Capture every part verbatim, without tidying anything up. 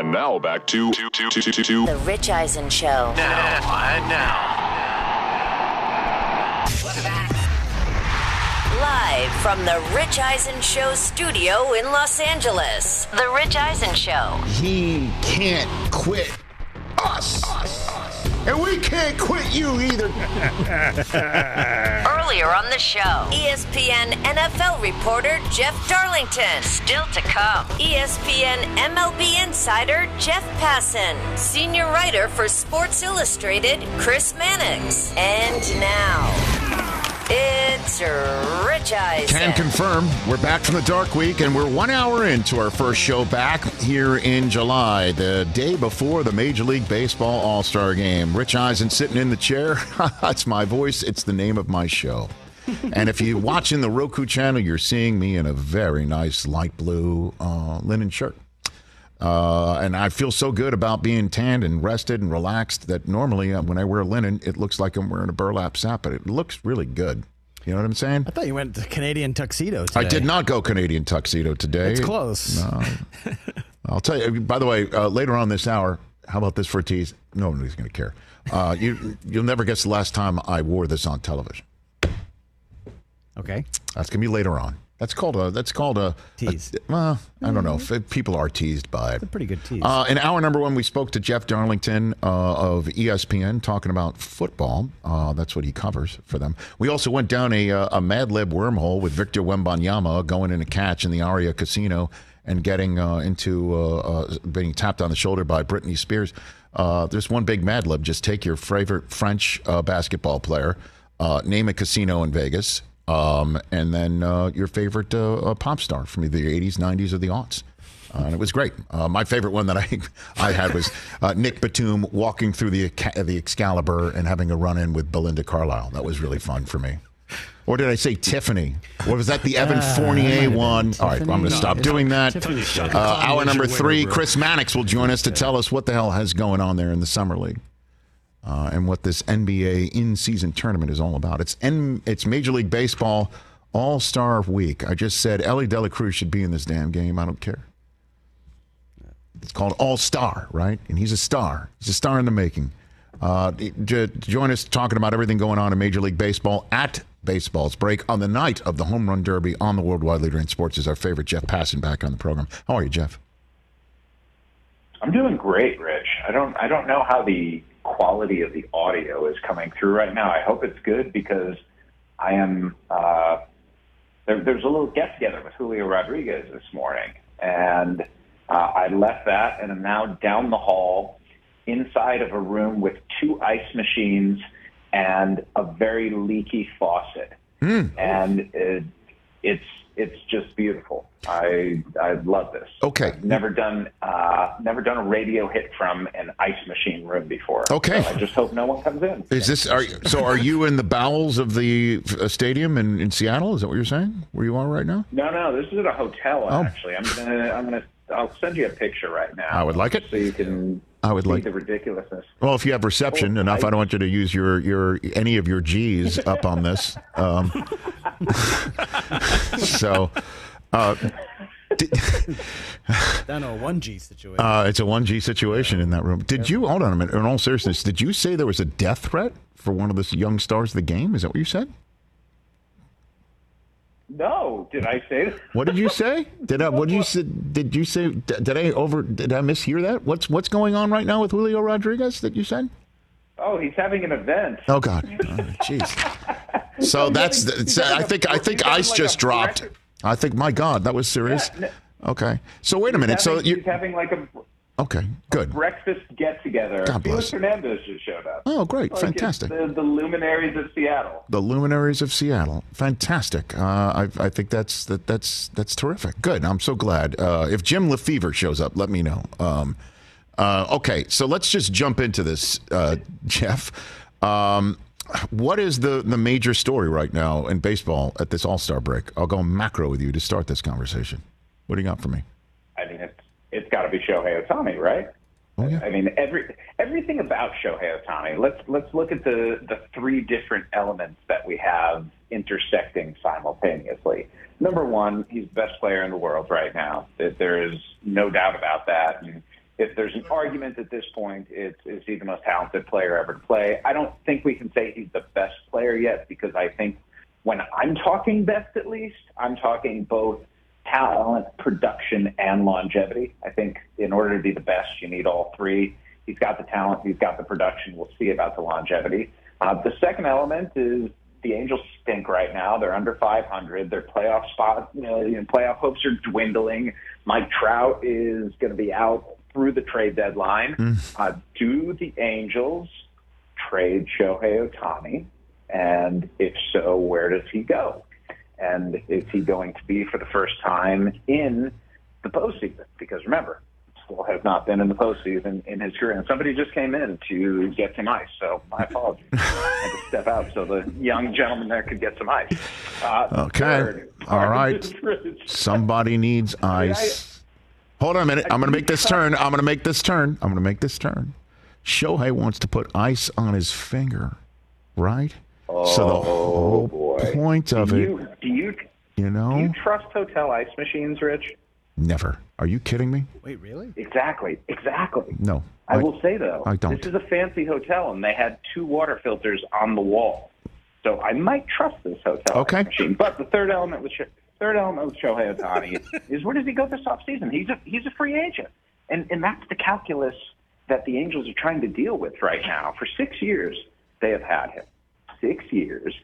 And now back to, to, to, to, to, to The Rich Eisen Show. Now, and now. Live from the Rich Eisen Show studio in Los Angeles. The Rich Eisen Show. He can't quit us. And we can't quit you either. Earlier on the show, E S P N N F L reporter Jeff Darlington. Still to come, E S P N M L B insider Jeff Passan. Senior writer for Sports Illustrated, Chris Mannix. And now, it's Rich Eisen. Can confirm we're back from the dark week, and we're one hour into our first show back here in July, the day before the Major League Baseball All-Star Game. Rich Eisen sitting in the chair. That's my voice. It's the name of my show. And if you're watching the Roku channel, you're seeing me in a very nice light blue uh, linen shirt. Uh, and I feel so good about being tanned and rested and relaxed that normally uh, when I wear linen, it looks like I'm wearing a burlap sack, but it looks really good. You know what I'm saying? I thought you went to Canadian tuxedo today. I did not go Canadian tuxedo today. It's close. No. I'll tell you, by the way, uh, later on this hour, how about this for a tease? Nobody's going to care. Uh, you, you'll never guess the last time I wore this on television. Okay. That's going to be later on. That's called a. That's called a tease. A, well, I don't know. If people are teased by it. It's a pretty good tease. Uh, in hour number one, we spoke to Jeff Darlington uh, of E S P N talking about football. Uh, that's what he covers for them. We also went down a, a Mad Lib wormhole with Victor Wembanyama going in a catch in the Aria Casino and getting uh, into uh, uh, being tapped on the shoulder by Britney Spears. Uh, there's one big Mad Lib. Just take your favorite French uh, basketball player, uh, name a casino in Vegas. Um, and then uh, your favorite uh, uh, pop star from the eighties, nineties, or the aughts. Uh, and it was great. Uh, my favorite one that I I had was uh, Nick Batum walking through the the Excalibur and having a run-in with Belinda Carlisle. That was really fun for me. Or did I say Tiffany? Or was that the Evan uh, Fournier one? Tiffany? All right, well, I'm going to stop doing that. Uh, hour number three, Chris Mannix will join us to tell us what the hell is going on there in the Summer League. Uh, and what this N B A in-season tournament is all about. It's N- it's Major League Baseball All-Star Week. I just said Ellie De La Cruz should be in this damn game. I don't care. It's called All-Star, right? And he's a star. He's a star in the making. Uh, j- join us talking about everything going on in Major League Baseball at Baseball's Break on the night of the Home Run Derby on the Worldwide Leader in Sports is our favorite Jeff Passan back on the program. How are you, Jeff? I'm doing great, Rich. I don't I don't know how the quality of the audio is coming through right now. I hope it's good because I am uh, there, there's a little get together with Julio Rodriguez this morning, and uh, I left that and am now down the hall inside of a room with two ice machines and a very leaky faucet, mm. and it, it's it's just beautiful. I I love this. Okay. I've never done uh, never done a radio hit from an ice machine room before. Okay. So I just hope no one comes in. Is this are so? Are you in the bowels of the uh, stadium in, in Seattle? Is that what you're saying? Where you are right now? No, no. This is at a hotel. Oh. Actually, I'm gonna I'm gonna I'll send you a picture right now. I would like it. So you can. I would see like the ridiculousness. Well, if you have reception oh, enough, I, I don't want you to use your, your any of your G's up on this. Um, so, uh, did, down to a one G situation. Uh, it's a one G situation in that room. Did you hold on a minute? In all seriousness, did you say there was a death threat for one of the young stars of the game? Is that what you said? No, did I say that? What did you say? Did I? What did you say? Did you say? Did I over? Did I mishear that? What's What's going on right now with Julio Rodriguez that you said? Oh, he's having an event. Oh God, jeez. Oh, so that's. The, so I think I think ice like just dropped. Breakfast. I think my God, that was serious. Yeah, no, okay. So wait a minute. Having, so you he's having like a. Okay, good. Breakfast get-together. God bless. Felix Hernandez just showed up. Oh, great. Like Fantastic. The, the luminaries of Seattle. The luminaries of Seattle. Fantastic. Uh, I, I think that's that, that's that's terrific. Good. I'm so glad. Uh, if Jim Lefevre shows up, let me know. Um, uh, okay, so let's just jump into this, uh, Jeff. Um, what is the, the major story right now in baseball at this All-Star break? I'll go macro with you to start this conversation. What do you got for me? I mean, it's it's got to be Shohei Ohtani, right? Oh, yeah. I mean, every everything about Shohei Ohtani. Let's let's look at the the three different elements that we have intersecting simultaneously. Number one, he's the best player in the world right now. There is no doubt about that. And if there's an argument at this point, it's is he the most talented player ever to play? I don't think we can say he's the best player yet, because I think when I'm talking best, at least, I'm talking both talent, production, and longevity. I think in order to be the best, you need all three. He's got the talent, he's got the production. We'll see about the longevity. Uh, the second element is the Angels stink right now. They're under five hundred. Their playoff spot, you know, you know, playoff hopes are dwindling. Mike Trout is going to be out through the trade deadline. Mm. Uh, do the Angels trade Shohei Ohtani? And if so, where does he go? And is he going to be for the first time in the postseason? Because remember, Still has not been in the postseason in his career. And somebody just came in to get some ice, so my apologies. I had to step out so the young gentleman there could get some ice. Uh, okay. Third, All right. Somebody needs ice. I, Hold on a minute. I'm going to make this turn. I'm going to make this turn. I'm going to make this turn. Shohei wants to put ice on his finger, right? Oh, so the whole boy. point of do it, you, do you, you know? Do you trust hotel ice machines, Rich? Never. Are you kidding me? Wait, really? Exactly. Exactly. No. I, I will say, though, I don't. This is a fancy hotel, and they had two water filters on the wall. So I might trust this hotel okay. ice machine. But the third element with third element with Shohei Ohtani is where does he go this offseason? He's a he's a free agent, and and that's the calculus that the Angels are trying to deal with right now. For six years, they have had him. Six years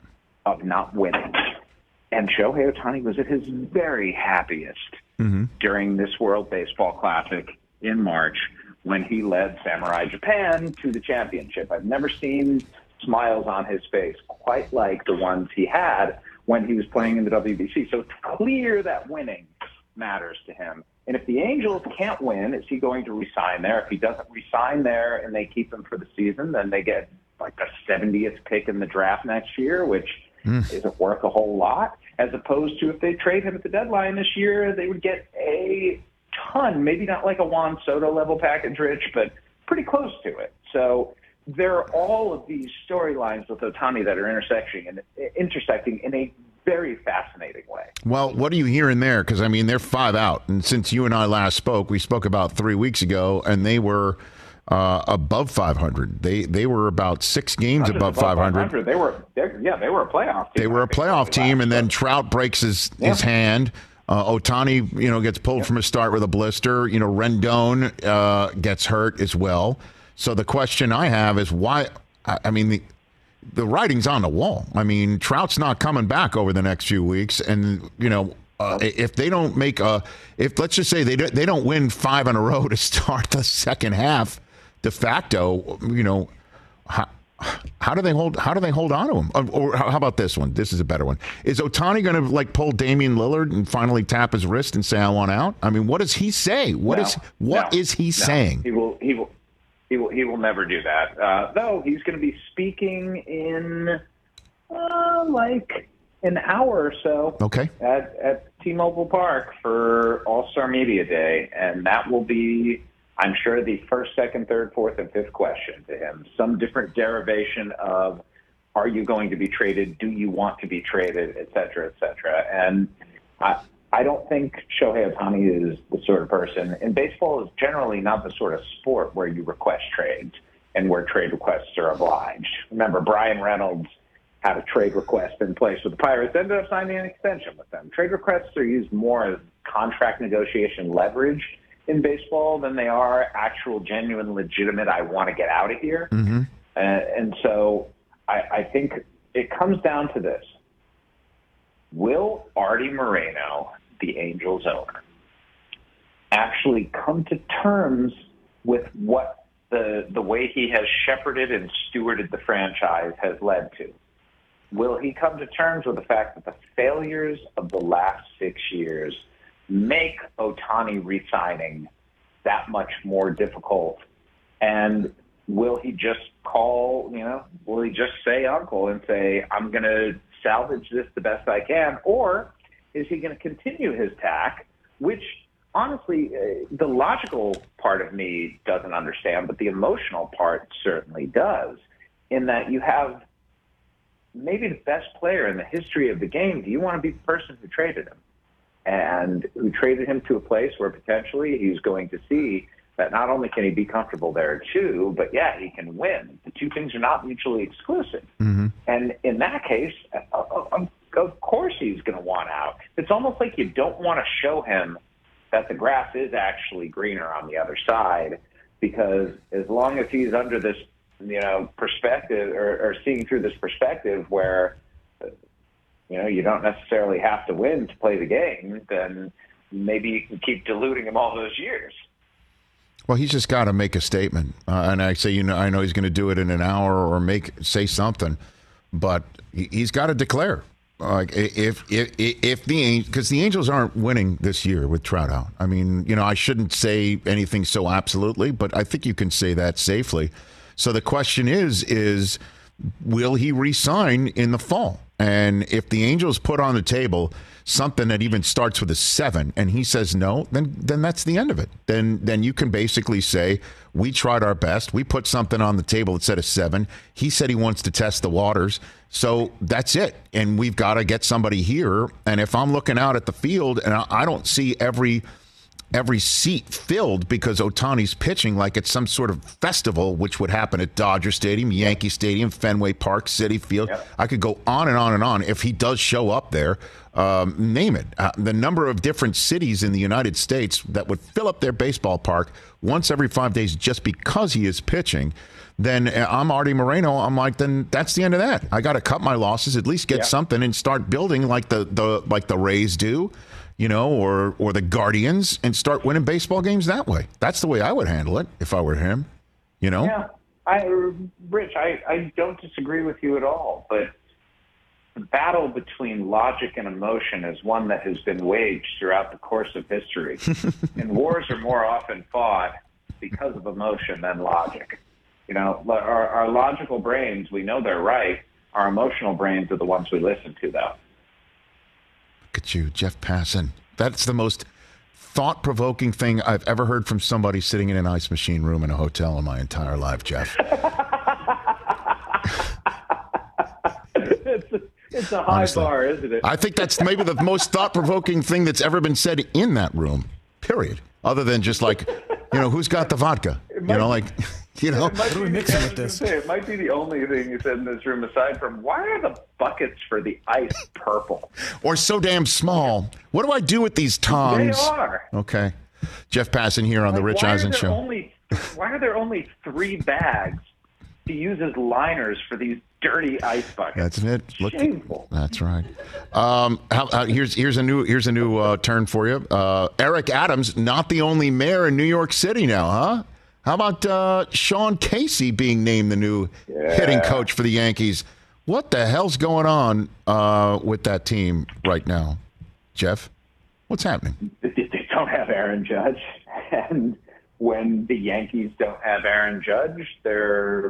of not winning, and Shohei Ohtani was at his very happiest mm-hmm. during this World Baseball Classic in March when he led Samurai Japan to the championship. I've never seen smiles on his face quite like the ones he had when he was playing in the W B C. So it's clear that winning matters to him. And if the Angels can't win, is he going to resign there? If he doesn't resign there and they keep him for the season, then they get like the seventieth pick in the draft next year, which mm. isn't worth a whole lot, as opposed to if they trade him at the deadline this year, they would get a ton, maybe not like a Juan Soto level package, Rich, but pretty close to it. So there are all of these storylines with Ohtani that are intersecting and intersecting in a very fascinating way. Well, what are you hearing there? Because, I mean, they're five out. And since you and I last spoke, we spoke about three weeks ago, and they were uh, above five hundred. They they were about six games above, above five hundred. They were, yeah, they were a playoff team. They were a playoff team, and then Trout breaks his, yeah. his hand. Uh, Ohtani, you know, gets pulled yep. from a start with a blister. You know, Rendon uh, gets hurt as well. So the question I have is why, I mean, the the writing's on the wall. I mean, Trout's not coming back over the next few weeks. And, you know, uh, if they don't make a, if let's just say they don't, they don't win five in a row to start the second half, de facto, you know, how, how do they hold, how do they hold on to him? Or how about this one? This is a better one. Is Ohtani going to like pull Damian Lillard and finally tap his wrist and say, I want out? I mean, what does he say? What no, is, what no, is he no. saying? He will, he will. He will, he will never do that. Uh, though he's going to be speaking in uh, like an hour or so okay. at, at T-Mobile Park for All-Star Media Day. And that will be, I'm sure, the first, second, third, fourth, and fifth question to him. Some different derivation of, are you going to be traded? Do you want to be traded? Et cetera, et cetera. And I, I don't think Shohei Ohtani is the sort of person, and baseball is generally not the sort of sport where you request trades and where trade requests are obliged. Remember, Brian Reynolds had a trade request in place with the Pirates, ended up signing an extension with them. Trade requests are used more as contract negotiation leverage in baseball than they are actual, genuine, legitimate, I want to get out of here. Mm-hmm. Uh, and so I, I think it comes down to this. Will Artie Moreno, the Angels owner, actually come to terms with what the the way he has shepherded and stewarded the franchise has led to? Will he come to terms with the fact that the failures of the last six years make Ohtani re-signing that much more difficult? And will he just call, you know, will he just say uncle and say, I'm going to salvage this the best I can? Or is he going to continue his tack, which honestly, uh, the logical part of me doesn't understand, but the emotional part certainly does, in that you have maybe the best player in the history of the game. Do you want to be the person who traded him and who traded him to a place where potentially he's going to see that not only can he be comfortable there too, but yeah, he can win. The two things are not mutually exclusive. Mm-hmm. And in that case, of course he's going to want out. It's almost like you don't want to show him that the grass is actually greener on the other side, because as long as he's under this, you know, perspective or, or seeing through this perspective where, you know, you don't necessarily have to win to play the game, then maybe you can keep deluding him all those years. Well, he's just got to make a statement, uh, and I say, you know, I know he's going to do it in an hour or make say something, but he, he's got to declare. Like if if if the because the Angels aren't winning this year with Trout out. I mean, you know, I shouldn't say anything so absolutely, but I think you can say that safely. So the question is, is will he re-sign in the fall? And if the Angels put on the table something that even starts with a seven and he says no, then then that's the end of it. Then then you can basically say, we tried our best. We put something on the table that said a seven. He said he wants to test the waters. So that's it. And we've got to get somebody here. And if I'm looking out at the field and I, I don't see every every seat filled because Ohtani's pitching like it's some sort of festival, which would happen at Dodger Stadium, Yankee Stadium, Fenway Park, Citi Field. Yep. I could go on and on and on. If he does show up there, um, name it. Uh, the number of different cities in the United States that would fill up their baseball park once every five days just because he is pitching, then I'm Artie Moreno. I'm like, then that's the end of that. I got to cut my losses, at least get yep. something and start building like the, the like the Rays do. You know, or or the Guardians, and start winning baseball games that way. That's the way I would handle it if I were him, you know? Yeah, I, Rich, I, I don't disagree with you at all, but the battle between logic and emotion is one that has been waged throughout the course of history. And wars are more often fought because of emotion than logic. You know, our, our logical brains, we know they're right. Our emotional brains are the ones we listen to, though. Look at you, Jeff Passan. That's the most thought-provoking thing I've ever heard from somebody sitting in an ice machine room in a hotel in my entire life, Jeff. it's, a, it's a high Honestly, bar, isn't it? I think that's maybe the most thought-provoking thing that's ever been said in that room, period. Other than just like, you know, who's got the vodka? You know, like... You know, what are we mixing with this? Say, it might be the only thing you said in this room, aside from why are the buckets for the ice purple or so damn small? What do I do with these tongs? They are. Okay, Jeff Passan here on like, the Rich Eisen Show. Only, why are there only three bags to use as liners for these dirty ice buckets? That's it. Look, shameful. That's right. Um, how, how, here's here's a new here's a new uh, turn for you. Uh, Eric Adams, not the only mayor in New York City now, huh? How about uh, Sean Casey being named the new yeah. hitting coach for the Yankees? What the hell's going on uh, with that team right now, Jeff? What's happening? They don't have Aaron Judge. And when the Yankees don't have Aaron Judge, they're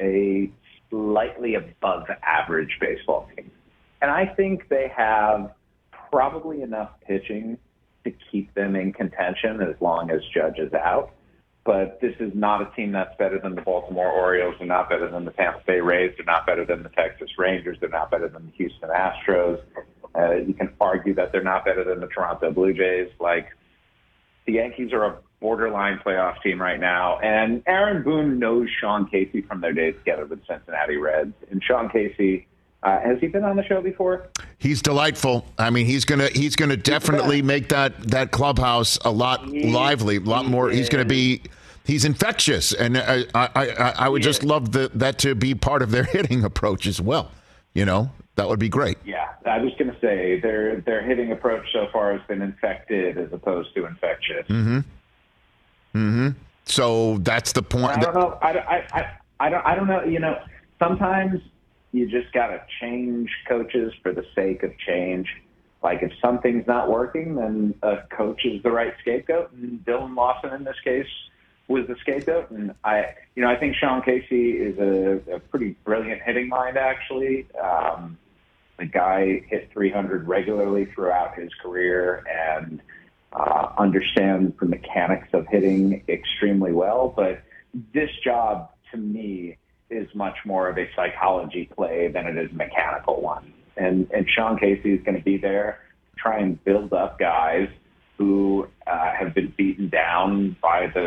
a slightly above average baseball team. And I think they have probably enough pitching to keep them in contention as long as Judge is out. But this is not a team that's better than the Baltimore Orioles. They're not better than the Tampa Bay Rays. They're not better than the Texas Rangers. They're not better than the Houston Astros. Uh, you can argue that they're not better than the Toronto Blue Jays. Like, the Yankees are a borderline playoff team right now. And Aaron Boone knows Sean Casey from their days together with Cincinnati Reds. And Sean Casey, uh, has he been on the show before? He's delightful. I mean, he's gonna he's gonna definitely make that that clubhouse a lot he, lively, a lot more. He's gonna be. He's infectious, and I, I, I, I would just love the, that to be part of their hitting approach as well. You know, that would be great. Yeah, I was going to say their their hitting approach so far has been infected as opposed to infectious. Mm-hmm. Mm-hmm. So that's the point. I don't know. I, I, I, I don't. I don't know. You know, sometimes you just got to change coaches for the sake of change. Like, if something's not working, then a coach is the right scapegoat. And Dylan Lawson, in this case, was the scapegoat. And I, you know, I think Sean Casey is a, a pretty brilliant hitting mind, actually. Um, the guy hit three hundred regularly throughout his career and uh, understands the mechanics of hitting extremely well. But this job, to me, is much more of a psychology play than it is a mechanical one. And, and Sean Casey is going to be there to try and build up guys who uh, have been beaten down by the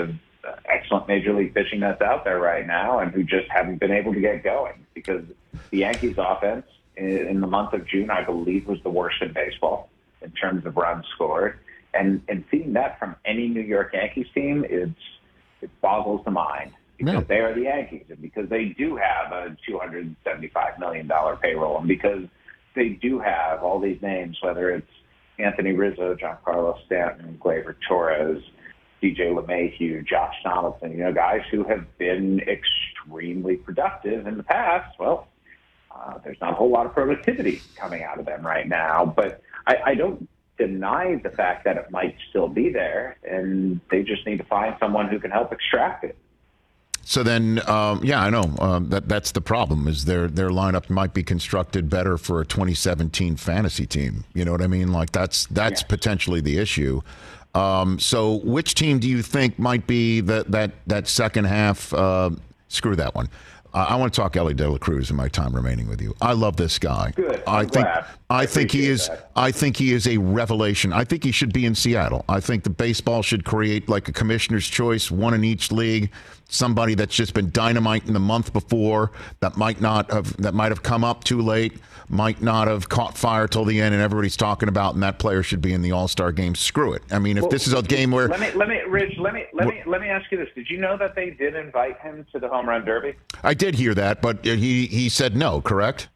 uh, excellent Major League pitching that's out there right now and who just haven't been able to get going because the Yankees offense in, in the month of June, I believe, was the worst in baseball in terms of runs scored. And, and seeing that from any New York Yankees team, it's, it boggles the mind because Yeah. they are the Yankees and because they do have a two hundred seventy-five million dollars payroll and because they do have all these names, whether it's Anthony Rizzo, Giancarlo Stanton, Gleyber Torres, D J LeMahieu, Josh Donaldson, you know, guys who have been extremely productive in the past. Well, uh, there's not a whole lot of productivity coming out of them right now, but I, I don't deny the fact that it might still be there, and they just need to find someone who can help extract it. So then, um, yeah, I know um, that that's the problem. Is their their lineup might be constructed better for a twenty seventeen fantasy team. You know what I mean? Like that's that's Yeah. potentially the issue. Um, so, which team do you think might be that that that second half? Uh, screw that one. Uh, I want to talk Ellie De La Cruz in my time remaining with you. I love this guy. Good. I I'm think glad. I I think he appreciate is. that. I think he is a revelation. I think he should be in Seattle. I think the baseball should create like a commissioner's choice, one in each league. Somebody that's just been dynamite in the month before that might not have that might have come up too late, might not have caught fire till the end, and everybody's talking about. And that player should be in the All-Star game. Screw it. I mean, if Well, this is a game where let me let me Rich let me let me let me ask you this: did you know that they did invite him to the home run derby? I did hear that, but he he said no. Correct?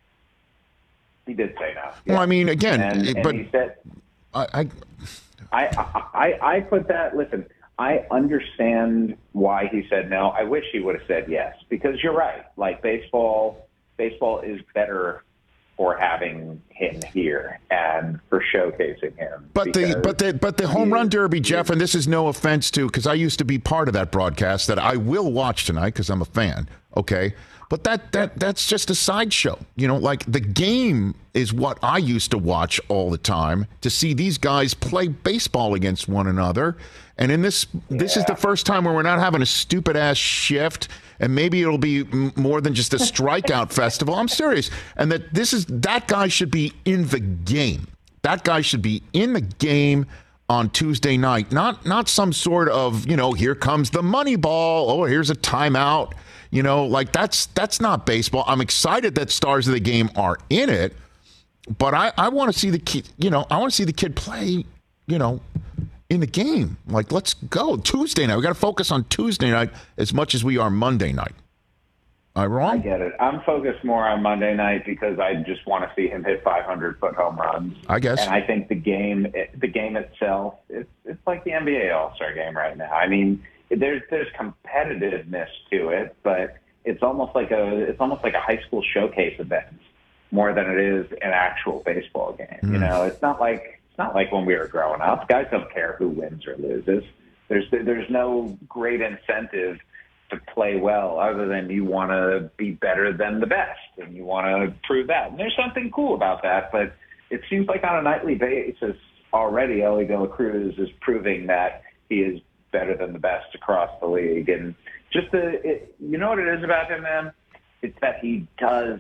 He did say no. Well, I mean, again, and, it- and but he said, I, I I, I I put that. Listen, I understand why he said no. I wish he would have said yes because you're right. Like baseball, baseball is better for having him here and for showcasing him. But the because but the but the home he run is- derby, he Jeff, is- and this is no offense to because I used to be part of that broadcast that I will watch tonight because I'm a fan. Okay, but that that that's just a sideshow. You know, like the game is what I used to watch all the time to see these guys play baseball against one another. And in this, this is the first time where we're not having a stupid ass shift, and maybe it'll be m- more than just a strikeout festival. I'm serious, and that this is that guy should be in the game. That guy should be in the game on Tuesday night, not not some sort of you know here comes the money ball. Oh, here's a timeout. You know, like that's that's not baseball. I'm excited that stars of the game are in it, but I I want to see the kid. You know, I want to see the kid play. You know. In the game. Like, let's go. Tuesday night. We got to focus on Tuesday night as much as we are Monday night. Am I wrong? I get it. I'm focused more on Monday night because I just want to see him hit five hundred foot home runs. I guess. And I think the game, the game itself, it's it's like the N B A All-Star game right now. I mean, there's there's competitiveness to it, but it's almost like a it's almost like a high school showcase event more than it is an actual baseball game. Mm. You know, it's not like it's not like when we were growing up. Guys don't care who wins or loses. There's there's no great incentive to play well other than you want to be better than the best and you want to prove that. And there's something cool about that, but it seems like on a nightly basis already Ellie De La Cruz is proving that he is better than the best across the league. And just the, it, you know what it is about him, man? It's that he does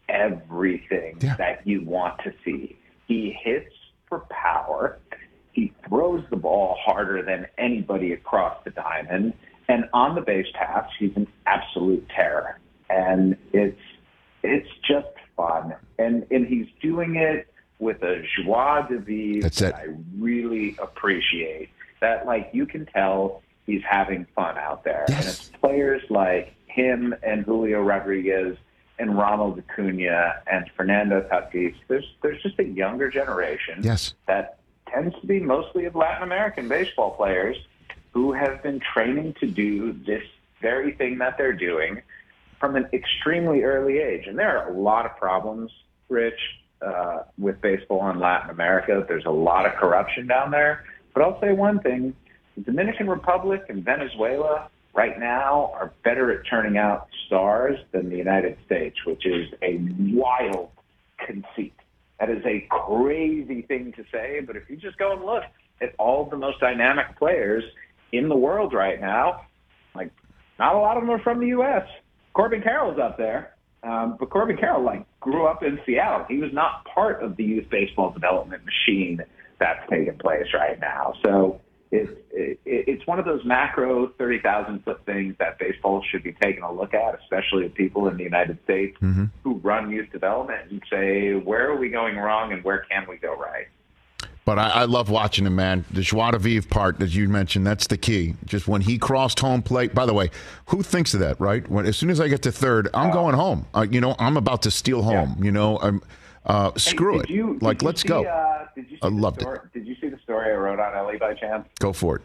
everything Yeah. that you want to see. He hits for power. He throws the ball harder than anybody across the diamond. And on the base paths, he's an absolute terror. And it's it's just fun. And and he's doing it with a joie de vivre That's it. that I really appreciate. That, like, you can tell he's having fun out there. Yes. And it's players like him and Julio Rodriguez and Ronald Acuna and Fernando Tatis. There's there's just a younger generation Yes. that tends to be mostly of Latin American baseball players who have been training to do this very thing that they're doing from an extremely early age. And there are a lot of problems, Rich, uh, with baseball in Latin America. There's a lot of corruption down there. But I'll say one thing. The Dominican Republic and Venezuela right now are better at turning out stars than the United States, which is a wild conceit. That is a crazy thing to say, but if you just go and look at all the most dynamic players in the world right now, like, not a lot of them are from the U S Corbin Carroll's up there, um, but Corbin Carroll, like, grew up in Seattle. He was not part of the youth baseball development machine that's taking place right now. So it's it, it's one of those macro thirty thousand foot things that baseball should be taking a look at, especially with people in the United States Mm-hmm. who run youth development and say, where are we going wrong and where can we go right? But I, I love watching him, man. The joie de vivre part that you mentioned, that's the key. Just when he crossed home plate. By the way, who thinks of that, right? When as soon as I get to third, I'm going home. Uh, you know, I'm about to steal home. You know, I'm uh, screw Hey, it. did you- like, did you let's see, go. Uh, did you see I the loved story, Did you see the story I wrote on Ellie by chance? Go for it.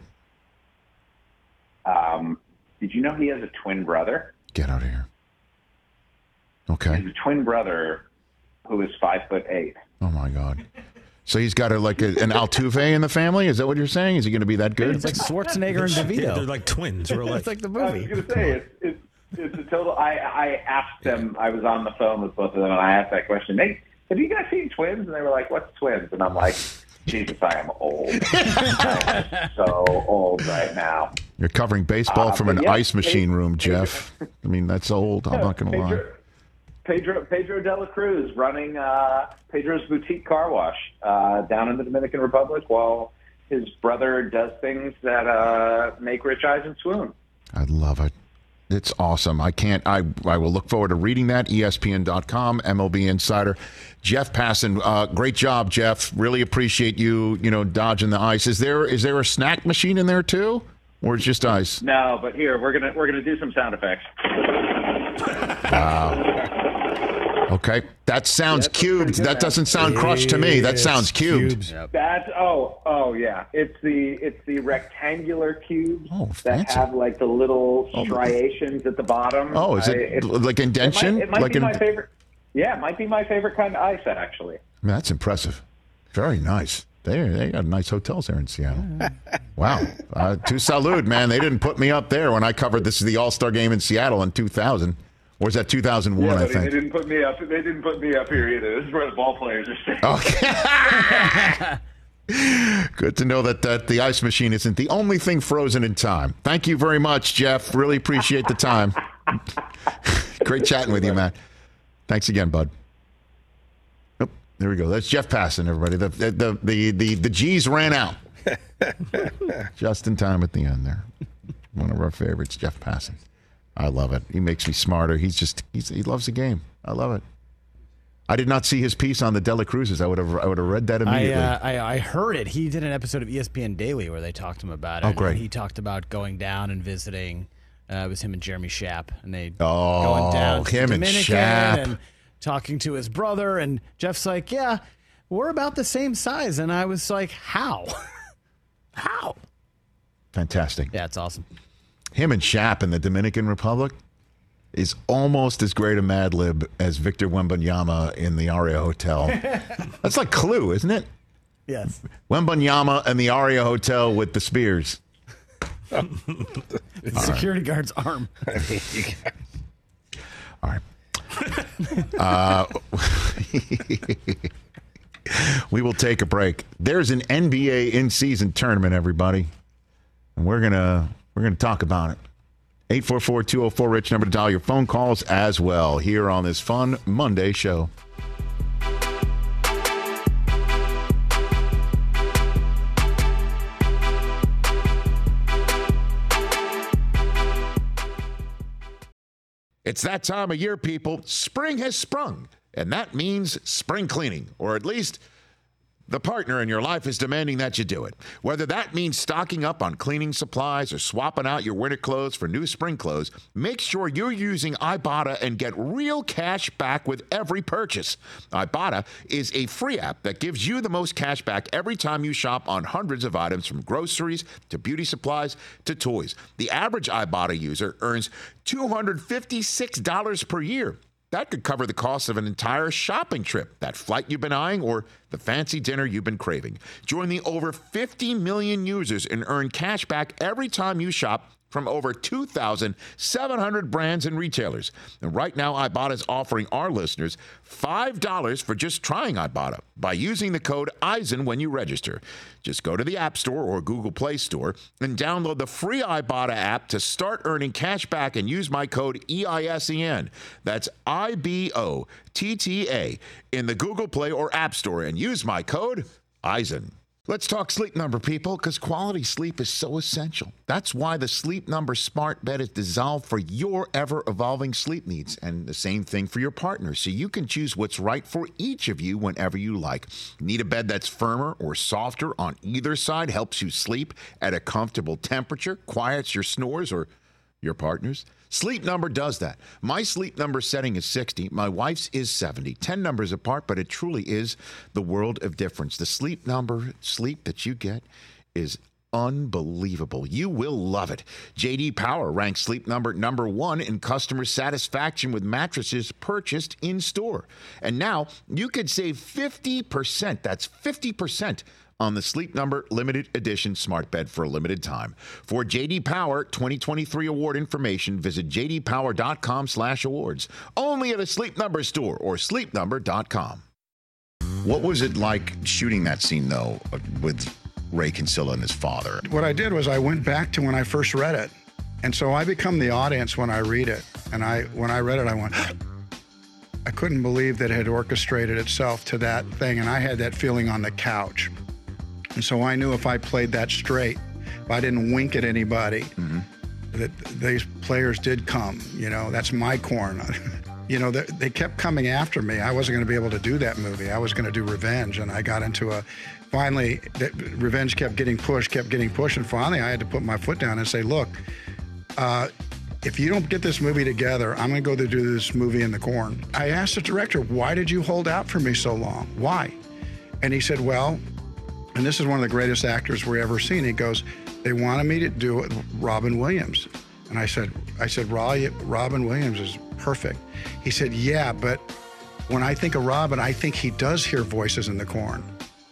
Um, did you know he has a twin brother? Get out of here. Okay. He has a twin brother who is five foot eight. Oh my God. So he's got a, like a, an Altuve in the family? Is that what you're saying? Is he going to be that good? It's like Schwarzenegger and DeVito. Yeah, they're like twins. Real life. It's like the I was movie. going to say, it's, it's, it's a total. I, I asked them, I was on the phone with both of them, and I asked that question. Hey, have you guys seen twins? And they were like, what's twins? And I'm like, Jesus, I am old. I am so old right now. You're covering baseball Uh, from but an yeah, ice machine Pedro- room, Jeff. I mean, that's old. I'm not going to lie. Pedro, Pedro, Pedro de la Cruz running uh, Pedro's Boutique Car Wash uh, down in the Dominican Republic while his brother does things that uh, make Rich Eisen swoon. I love it. It's awesome. I can't. I I will look forward to reading that. E S P N dot com, M L B Insider. Jeff Passan, uh, great job, Jeff. Really appreciate you. You know, dodging the ice. Is there is there a snack machine in there too, or it's just ice? No, but here we're gonna we're gonna do some sound effects. Okay, that sounds Yeah, that's cubed. pretty good, That man. doesn't sound crushed to me. That It's sounds cubed. cubes. That's oh oh yeah. It's the it's the rectangular cubes Oh, that fancy. have like the little striations at the bottom. Oh, is I- it it like It indention? might, it might like be in- my favorite. Yeah, it might be my favorite kind of ice, actually. That's impressive. Very nice. They they got nice hotels there in Seattle. Wow. Uh, to salute, man. They didn't put me up there when I covered this the All Star game in Seattle in two thousand. Or was that two thousand one? I They think. didn't put me up. They didn't put me up here either. This is where the ball players are staying. Okay. Good to know that, that the ice machine isn't the only thing frozen in time. Thank you very much, Jeff. Really appreciate the time. Great chatting with you, man. Thanks again, bud. Oh, there we go. That's Jeff Passan, everybody. The the the the, the, the G's ran out. Just in time at the end there. One of our favorites, Jeff Passan. I love it. He makes me smarter. He's just he's, he loves the game. I love it. I did not see his piece on the Dela Cruzes. I would have I would have read that I, immediately. uh, I I heard it. He did an episode of E S P N Daily where they talked to him about it. Oh, great. And he talked about going down and visiting. Uh, it was him and Jeremy Schaap, and they Oh, going down to him and Dominican Schaap. and talking to his brother. And Jeff's like, "Yeah, we're about the same size." And I was like, "How? How?" Fantastic. Yeah, it's awesome. Him and Schaap in the Dominican Republic is almost as great a Mad Lib as Victor Wembanyama in the Aria Hotel. That's like Clue, isn't it? Yes. Wembanyama and the Aria Hotel with the Spears. The security guard's arm. All right. uh, we will take a break. There's an N B A in-season tournament, everybody, and we're gonna we're gonna talk about it. eight four four, two oh four, Rich, number to dial your phone calls as well here on this fun Monday show. It's that time of year, people. Spring has sprung, and that means spring cleaning, or at least the partner in your life is demanding that you do it. Whether that means stocking up on cleaning supplies or swapping out your winter clothes for new spring clothes, make sure you're using Ibotta and get real cash back with every purchase. Ibotta is a free app that gives you the most cash back every time you shop on hundreds of items, from groceries to beauty supplies to toys. The average Ibotta user earns two hundred fifty-six dollars per year. That could cover the cost of an entire shopping trip, that flight you've been eyeing, or the fancy dinner you've been craving. Join the over fifty million users and earn cash back every time you shop from over two thousand seven hundred brands and retailers. And right now, Ibotta is offering our listeners five dollars for just trying Ibotta by using the code Eisen when you register. Just go to the App Store or Google Play Store and download the free Ibotta app to start earning cash back and use my code E I S E N. That's I B O T T A in the Google Play or App Store and use my code Eisen. Let's talk Sleep Number, people, because quality sleep is so essential. That's why the Sleep Number smart bed is designed for your ever-evolving sleep needs, and the same thing for your partner, so you can choose what's right for each of you whenever you like. Need a bed that's firmer or softer on either side, helps you sleep at a comfortable temperature, quiets your snores or your partner's? Sleep Number does that. My Sleep Number setting is sixty. My wife's is seventy. ten numbers apart, but it truly is the world of difference. The Sleep Number sleep that you get is unbelievable. You will love it. J D Power ranks Sleep Number number one in customer satisfaction with mattresses purchased in store. And now you could save fifty percent. That's fifty percent on the Sleep Number limited edition smart bed for a limited time. For J D Power twenty twenty-three award information, visit j d power dot com slash awards. Only at a Sleep Number store or sleep number dot com. What was it like shooting that scene, though, with Ray Kinsella and his father? What I did was I went back to when I first read it. And so I become the audience when I read it. And I, when I read it, I went, I couldn't believe that it had orchestrated itself to that thing. And I had that feeling on the couch. And so I knew if I played that straight, if I didn't wink at anybody, mm-hmm. that these players did come. You know, that's my corn. You know, they, they kept coming after me. I wasn't going to be able to do that movie. I was going to do Revenge, and I got into a, finally, that Revenge kept getting pushed, kept getting pushed, and finally I had to put my foot down and say, look, uh, if you don't get this movie together, I'm going to go to do this movie in the corn. I asked the director, why did you hold out for me so long? Why? And he said, well, and this is one of the greatest actors we've ever seen. He goes, they wanted me to do it with Robin Williams. And I said, I said, Robin Williams is perfect. He said, yeah, but when I think of Robin, I think he does hear voices in the corn.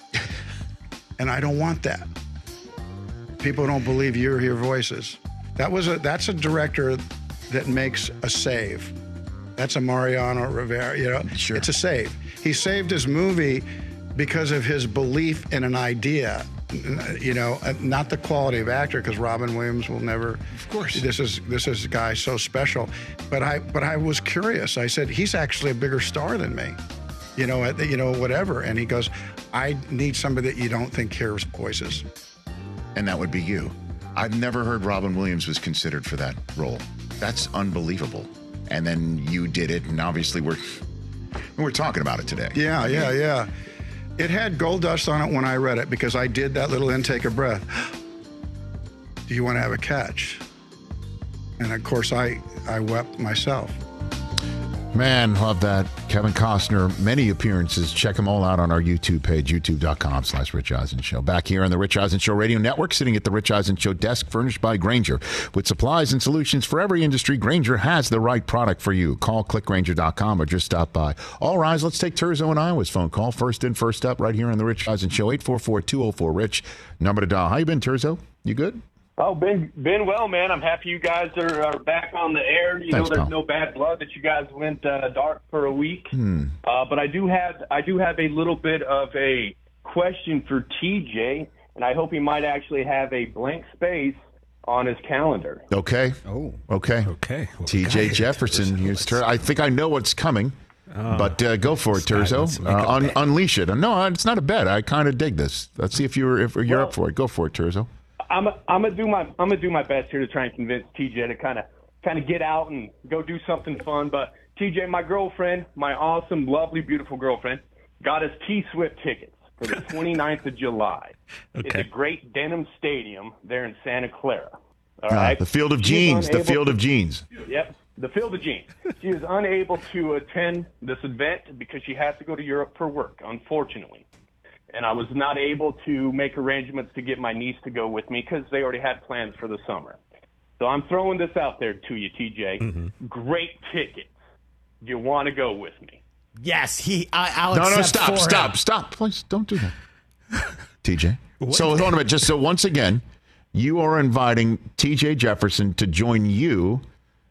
And I don't want that. People don't believe you hear voices. That was a, that's a director that makes a save. That's a Mariano Rivera, you know, sure. It's a save. He saved his movie because of his belief in an idea, you know, not the quality of actor, because Robin Williams will never. Of course. This is this is a guy so special, but I but I was curious. I said, he's actually a bigger star than me, you know, at the, you know, whatever. And he goes, I need somebody that you don't think hears voices. And that would be you. I've never heard Robin Williams was considered for that role. That's unbelievable. And then you did it, and obviously we're we're talking about it today. Yeah, yeah, yeah. It had gold dust on it when I read it because I did that little intake of breath. Do you want to have a catch? And of course, I, I wept myself. Man, love that. Kevin Costner, many appearances. Check them all out on our YouTube page, youtube.com slash Rich Eisen Show. Back here on the Rich Eisen Show Radio Network, sitting at the Rich Eisen Show desk, furnished by Grainger. With supplies and solutions for every industry, Grainger has the right product for you. Call click grainger dot com or just stop by. All rise, let's take Terzo and Iowa's phone call. First in, first up, right here on the Rich Eisen Show, eight four four, two oh four, RICH. Number to dial. How you been, Terzo? You good? Oh, been been well, man. I'm happy you guys are, are back on the air. You Thanks, know, there's pal. no bad blood that you guys went uh, dark for a week. Hmm. Uh, but I do have I do have a little bit of a question for T J, and I hope he might actually have a blank space on his calendar. Okay. Oh. Okay. Okay. Well, T J got it. Jefferson. Here's Ter- I think I know what's coming. Oh. But uh, go for it, Terzo. Let's make Uh, a un- bet. unleash it. No, it's not a bet. I kind of dig this. Let's see if you're if you're Well- up for it. Go for it, Terzo. I'm I'm gonna do my I'm gonna do my best here to try and convince T J to kind of kind of get out and go do something fun. But T J, my girlfriend, my awesome, lovely, beautiful girlfriend, got us T-Swift tickets for the twenty-ninth of July. It's Okay. a great Denim Stadium there in Santa Clara. All Ah, right, the Field of She's Jeans. The unable Field to- of Jeans. Yep, the Field of Jeans. She is unable to attend this event because she has to go to Europe for work, unfortunately. And I was not able to make arrangements to get my niece to go with me because they already had plans for the summer. So I'm throwing this out there to you, T J. Mm-hmm. Great tickets. Do you want to go with me? Yes, he. I, I'll No, no, accept stop, for stop, him. stop. Please don't do that. T J. So hold on a minute. Just so once again, you are inviting T J Jefferson to join you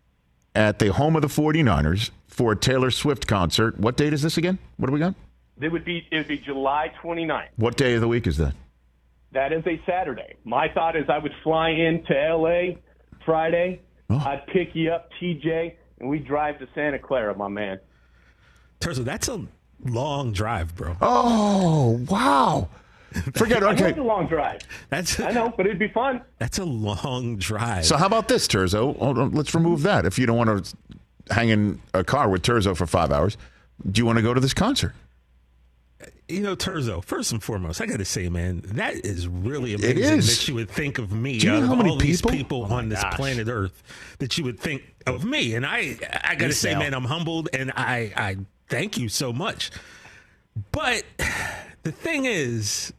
at the home of the forty-niners for a Taylor Swift concert. What date is this again? What do we got? It would be it would be July twenty-ninth. What day of the week is that? That is a Saturday. My thought is I would fly into L A Friday. Oh. I'd pick you up, T J, and we drive to Santa Clara, my man. Terzo, that's a long drive, bro. Oh, wow. Forget I know okay. it's a long drive. That's I know, but it'd be fun. That's a long drive. So how about this, Terzo? Hold on, let's remove that. If you don't want to hang in a car with Terzo for five hours, do you want to go to this concert? You know, Terzo, first and foremost, I got to say, man, that is really amazing It is. that you would think of me. Do you know out of how many all these people? people Oh, on this gosh. planet Earth, that you would think of me. And I, I got to say, Sal. man, I'm humbled, and I, I thank you so much. But the thing is,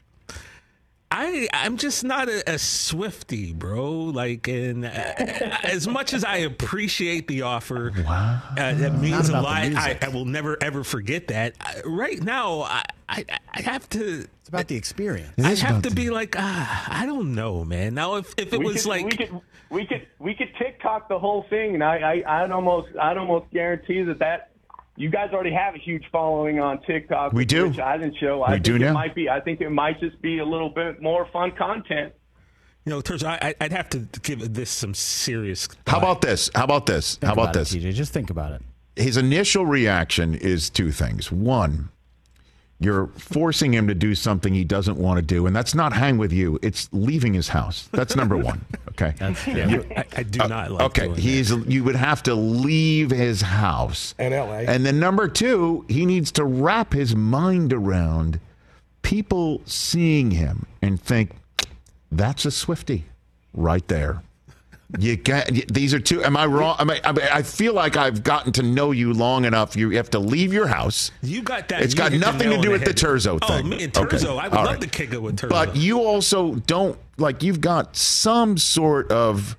I I'm just not a, a Swiftie, bro. Like, and uh, as much as I appreciate the offer, Wow. uh, that means a about the lot. I, music. I will never ever forget that. I, right now, I, I I have to. It's about the experience. I is have about to the- be like, ah, I don't know, man. Now, if, if it we was could, like, we could we could we could TikTok the whole thing, and I, I I'd almost I'd almost guarantee that that you guys already have a huge following on TikTok. We with do. Rich Eisen show. I We think do it now. might be. I think it might just be a little bit more fun content. you know, Terzo, I, I'd have to give this some serious. How about this? How about this? Think How about about it, this? T J. Just think about it. His initial reaction is two things. One, you're forcing him to do something he doesn't want to do, and that's not hang with you. It's leaving his house. That's number one. Okay. Yeah, I, I do not like. Uh, Okay, doing that. he's you would have to leave his house. And L A. And then number two, he needs to wrap his mind around people seeing him and think, that's a Swiftie right there. You get these are two. Am I wrong? I mean, I, mean, I feel like I've gotten to know you long enough. You have to leave your house. You got that. It's you got hit the nothing nail to on do with the head. Terzo thing. Oh, me and Terzo, Okay. I would All love right. to kick it with Terzo. But you also don't like you've got some sort of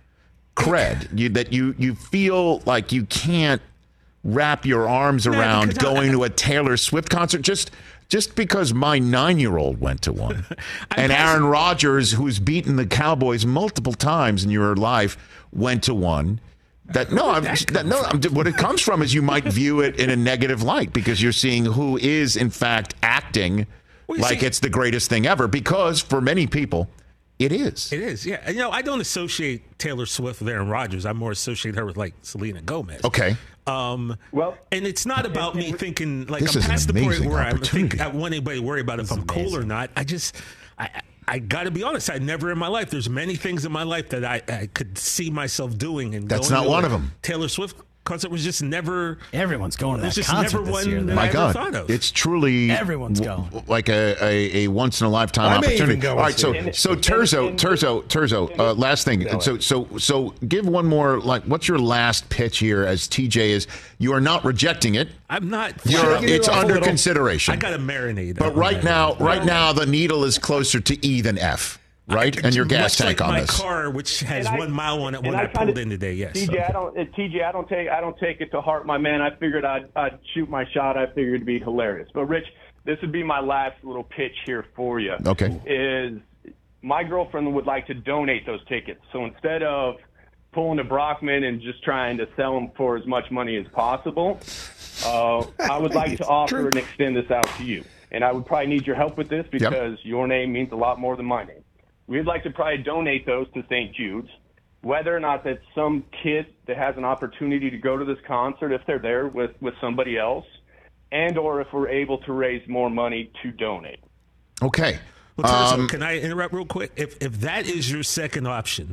cred you, that you you feel like you can't wrap your arms No, around because I- going to a Taylor Swift concert just just because my nine-year-old went to one and Aaron Rodgers, who's beaten the Cowboys multiple times in your life, went to one. That no, I'm, that, no. I'm, what it comes from is you might view it in a negative light because you're seeing who is in fact acting Well, you like see- it's the greatest thing ever. Because for many people, it is. It is, yeah. You know, I don't associate Taylor Swift with Aaron Rodgers. I more associate her with like Selena Gomez. Okay. Um, Well, and it's not about me thinking like This I'm is an past the point amazing where I think opportunity. I want anybody to worry about if I'm cool or not. I just, I, I got to be honest. I never in my life. There's many things in my life that I, I could see myself doing, and That's going not to one a of 'em. Taylor Swift concert was just never. Everyone's going to that It's just concert never this one year. that though. My I ever God, thought of. it's truly Everyone's w- going. like a, a, a once in a lifetime I may opportunity. even go All and right, so see it. so Terzo, Terzo, Terzo. Uh, last thing. So so so give one more. Like, what's your last pitch here? As T J is, you are not rejecting it. I'm not. You're, Shaking it it's off a under little. consideration. I got to marinate. But right now, right now, the needle is closer to E than F. Right, and your gas Much tank like on my this. car, which has And I- one mile on it when and I, I pulled kinda- in today. Yes. T J, I don't. uh, T J, I don't take. I don't take it to heart, my man. I figured I'd, I'd shoot my shot. I figured it'd be hilarious. But Rich, this would be my last little pitch here for you. Okay. Is my girlfriend would like to donate those tickets. So instead of pulling a Brockman and just trying to sell them for as much money as possible, uh, I would like to offer and extend this out to you. And I would probably need your help with this because your name means a lot more than my name. We'd like to probably donate those to Saint Jude's. Whether or not that's some kid that has an opportunity to go to this concert, if they're there with, with somebody else, and or if we're able to raise more money to donate. Okay. Well, Terzo, Um, can I interrupt real quick? If if that is your second option,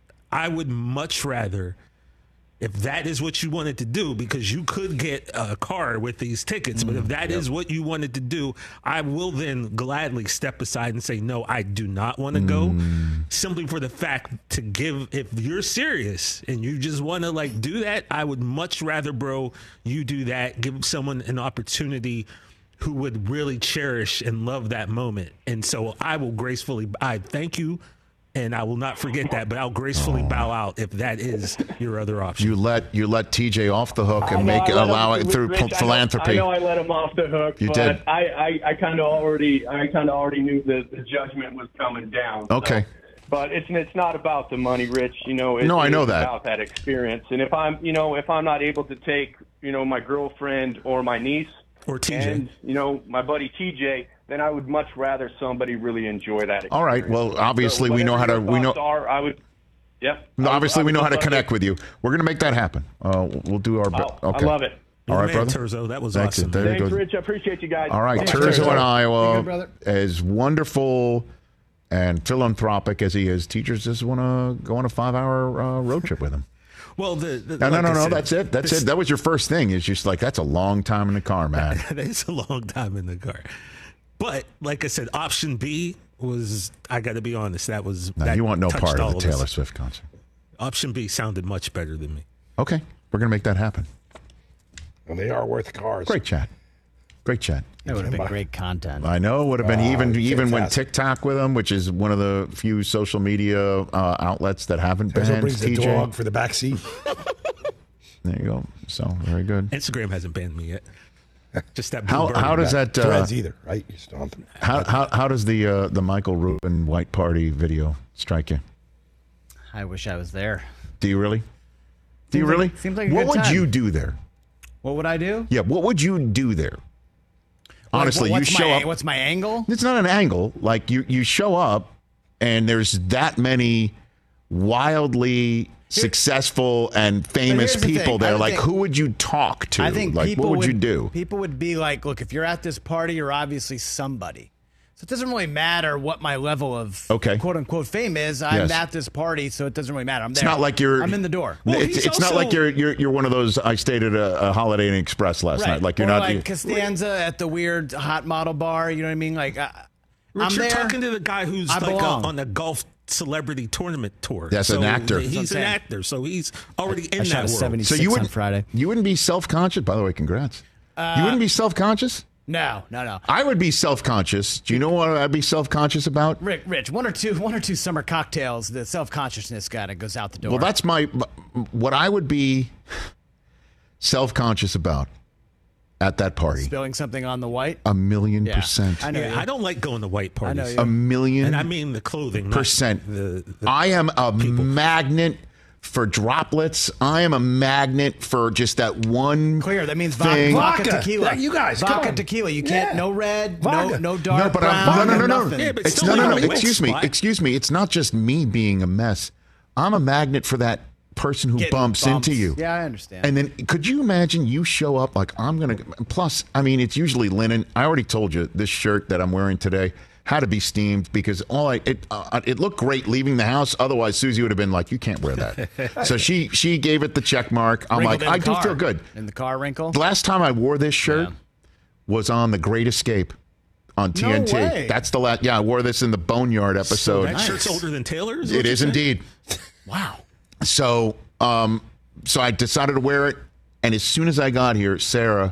I would much rather, if that is what you wanted to do, because you could get a car with these tickets, but if that is what you wanted to do, I will then gladly step aside and say, no, I do not want to go, simply for the fact to give, if you're serious and you just want to like do that, I would much rather, bro, you do that, give someone an opportunity who would really cherish and love that moment. And so I will gracefully, I thank you, and I will not forget that, but I'll gracefully bow out if that is your other option. you let you let T J off the hook I and know make I let allow him- it through Rich, I know- philanthropy. I know I let him off the hook, You but did. I, I, I kind of already I kind of already knew the, the judgment was coming down. so- Okay. But it's it's not about the money, Rich. You know, it, No, I know it's that. about that experience. And if I'm, you know, if I'm not able to take, you know, my girlfriend or my niece Or T J. and you know my buddy T J, then I would much rather somebody really enjoy that experience. All right. Well, obviously So we know how to. whatever We your know. thoughts Are, I would. Yep. No, I would- obviously I we would know how to love connect with you. We're going to make that happen. Uh, we'll do our best. Oh, Okay. I love it. All right, man, brother. Turzo, that was Thanks. awesome. There Thanks, you go. Rich. I appreciate you guys. All right, Thanks, Turzo Turzo. in Iowa, You good, brother? as wonderful and philanthropic as he is, teachers just want to go on a five-hour uh, road trip with him. Well, the, the No, no, like no, I no. said, That's it. That's this- it. That was your first thing. It's just like that's a long time in the car, man. That is a long time in the car. But like I said, option B was, I got to be honest, that was. No, that you want no touched part of all the us. Taylor Swift concert. Option B sounded much better than me. Okay, we're gonna make that happen. Well, they are worth cars. Great chat. Great chat. That would have been great content. I know. Would have been Oh, even even when fantastic. TikTok with them, which is one of the few social media uh, outlets that haven't Turzo banned brings the T J. dog for the back seat. There you go. So very good. Instagram hasn't banned me yet. Just that. How blue how burning does back. that uh, Threads either, right? You stomp them. how, how how does the uh, the Michael Rubin White Party video strike you? I wish I was there. Do you really? Do you Seems like- really? seems like a what good would time. you do there? What would I do? Yeah, what would you do there? Like, Honestly, you what's show my, up. What's my angle? It's not an angle. Like you, you show up, and there's that many wildly successful and famous here's the people thing. I there. Like, think- who would you talk to? I think like, people what would, would you do? People would be like, look, if you're at this party, you're obviously somebody. So it doesn't really matter what my level of Okay. quote unquote fame is. I'm Yes. at this party, so it doesn't really matter. I'm there. It's not like you're. I'm in the door. Well, it's he's it's not also- like you're you're you're one of those. I stayed at a, a Holiday Inn Express last Right. night. Like you're or not. like you- Costanza at the weird hot model bar. You know what I mean? Like I, Rich, I'm you're there. talking to the guy who's I like belong. a, on a golf celebrity tournament tour. That's an So actor. He's That's what an I'm saying. actor, so he's already in I shot that a world. seventy-six so you on wouldn't Friday. You wouldn't be self conscious. By the way, congrats. you wouldn't be self conscious. No, no, no. I would be self conscious. Do you know what I'd be self conscious about? Rick, Rich, one or two, one or two summer cocktails. The self consciousness kind of goes out the door. Well, that's my what I would be self conscious about at that party. spilling something on the white. A million Yeah. percent. I know. Yeah, you. I don't like going to white I know parties. you. A million And I mean the clothing, not percent. The, the, I am a magnet for droplets. I am a magnet for just that one Clear. That means vodka, thing. vodka Vodka. tequila. Yeah, you guys, come vodka on. tequila. You can't. Yeah. No red. Vodka. No no dark No, but brown. I'm, no, no, no, no. nothing. Yeah, but It's still no, no, like no. a wet Excuse me, spot. excuse me. It's not just me being a mess. I'm a magnet for that person who Getting bumps, bumps. into you. Yeah, I understand. And then could you imagine you show up like I'm going to plus I mean it's usually linen. I already told you this shirt that I'm wearing today had to be steamed because all I it uh, it looked great leaving the house. Otherwise Susie would have been like you can't wear that. So she she gave it the check mark. I'm Wrinkled like in I the do car. feel good. In the car wrinkle. The last time I wore this shirt Yeah. was on The Great Escape on T N T. way. That's the last yeah, I wore this in the Boneyard so episode. that shirt's older than Taylor's? It is indeed. Wow. So, um, so I decided to wear it, and as soon as I got here, Sarah,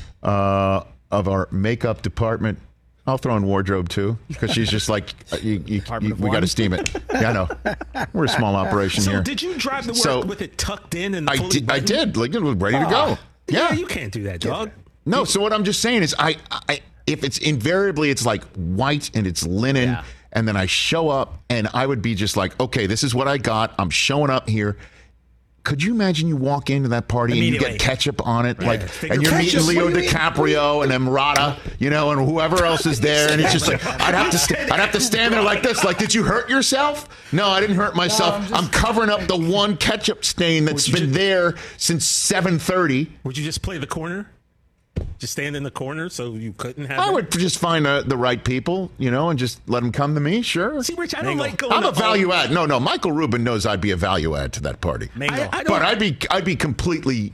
uh, of our makeup department, I'll throw in wardrobe too, because she's just like, uh, you, you, Department you, of we got to one. steam it. Yeah, I know. We're a small operation So here. did you drive to work So- with it tucked in and I fully did. I buttoned? did. Like it was ready to go. Yeah, Yeah. you can't do that, dog. No. So what I'm just saying is, I, I if it's invariably it's like white and it's linen, Yeah. and then I show up and I would be just like, okay, this is what I got. I'm showing up here. Could you imagine you walk into that party and you Immediately. get ketchup on it, like, and you're Ketchup? meeting Leo What do you mean? DiCaprio and Emrata, you know, and whoever else is there, and it's just like I'd have to, st- I'd have to stand there like this, like, did you hurt yourself? No, I didn't hurt myself. I'm, covering up the one ketchup stain that's Would you been just- there since seven thirty. Would you just play the corner? Just stand in the corner so you couldn't have I it? would just find uh, the right people, you know, and just let them come to me. Sure. See, Rich, I don't like going I'm to a value all- add. No, no. Michael Rubin knows I'd be a value add to that party. Mingle. I, I don't, But I'd be I'd be completely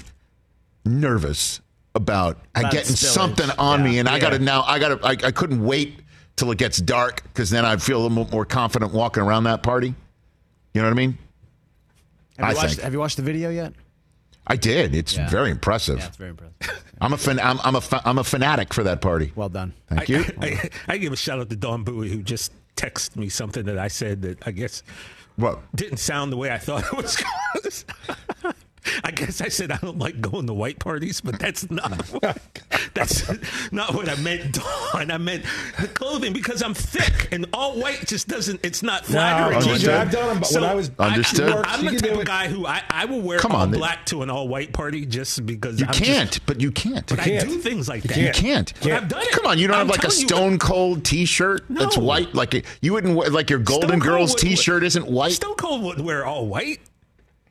nervous about, About getting spillage. something on Yeah. me, and I Yeah. got to now. I got to. I, I couldn't wait till it gets dark because then I'd feel a little more confident walking around that party. You know what I mean? have, you I watched, think. have you watched the video yet? I did. It's Yeah. very impressive. Yeah, it's very impressive. I'm a fan, I'm, I'm a fa- I'm a fanatic for that party. Well done. Thank you. I, I, I give a shout out to Don Bowie who just texted me something that I said that I guess What? didn't sound the way I thought it was going. I guess I said I don't like going to white parties, but that's not what, that's not what I meant, Dawn. I meant the clothing because I'm thick and all white just doesn't. It's not flattering. Understood. T J, I've done them, but when I was Understood. I, I'm She the can type do of it. guy who I, I will wear Come all on, black to an all white party just because You I'm can't, Just, but you can't. but I can't. do things like that. You can't. But I've done it. Come on, you don't I'm have like a telling you, Stone Cold T-shirt that's No. white. Like you wouldn't wear- like your Golden Stone Cold Girls would- T-shirt isn't white. Stone Cold wouldn't wear all white.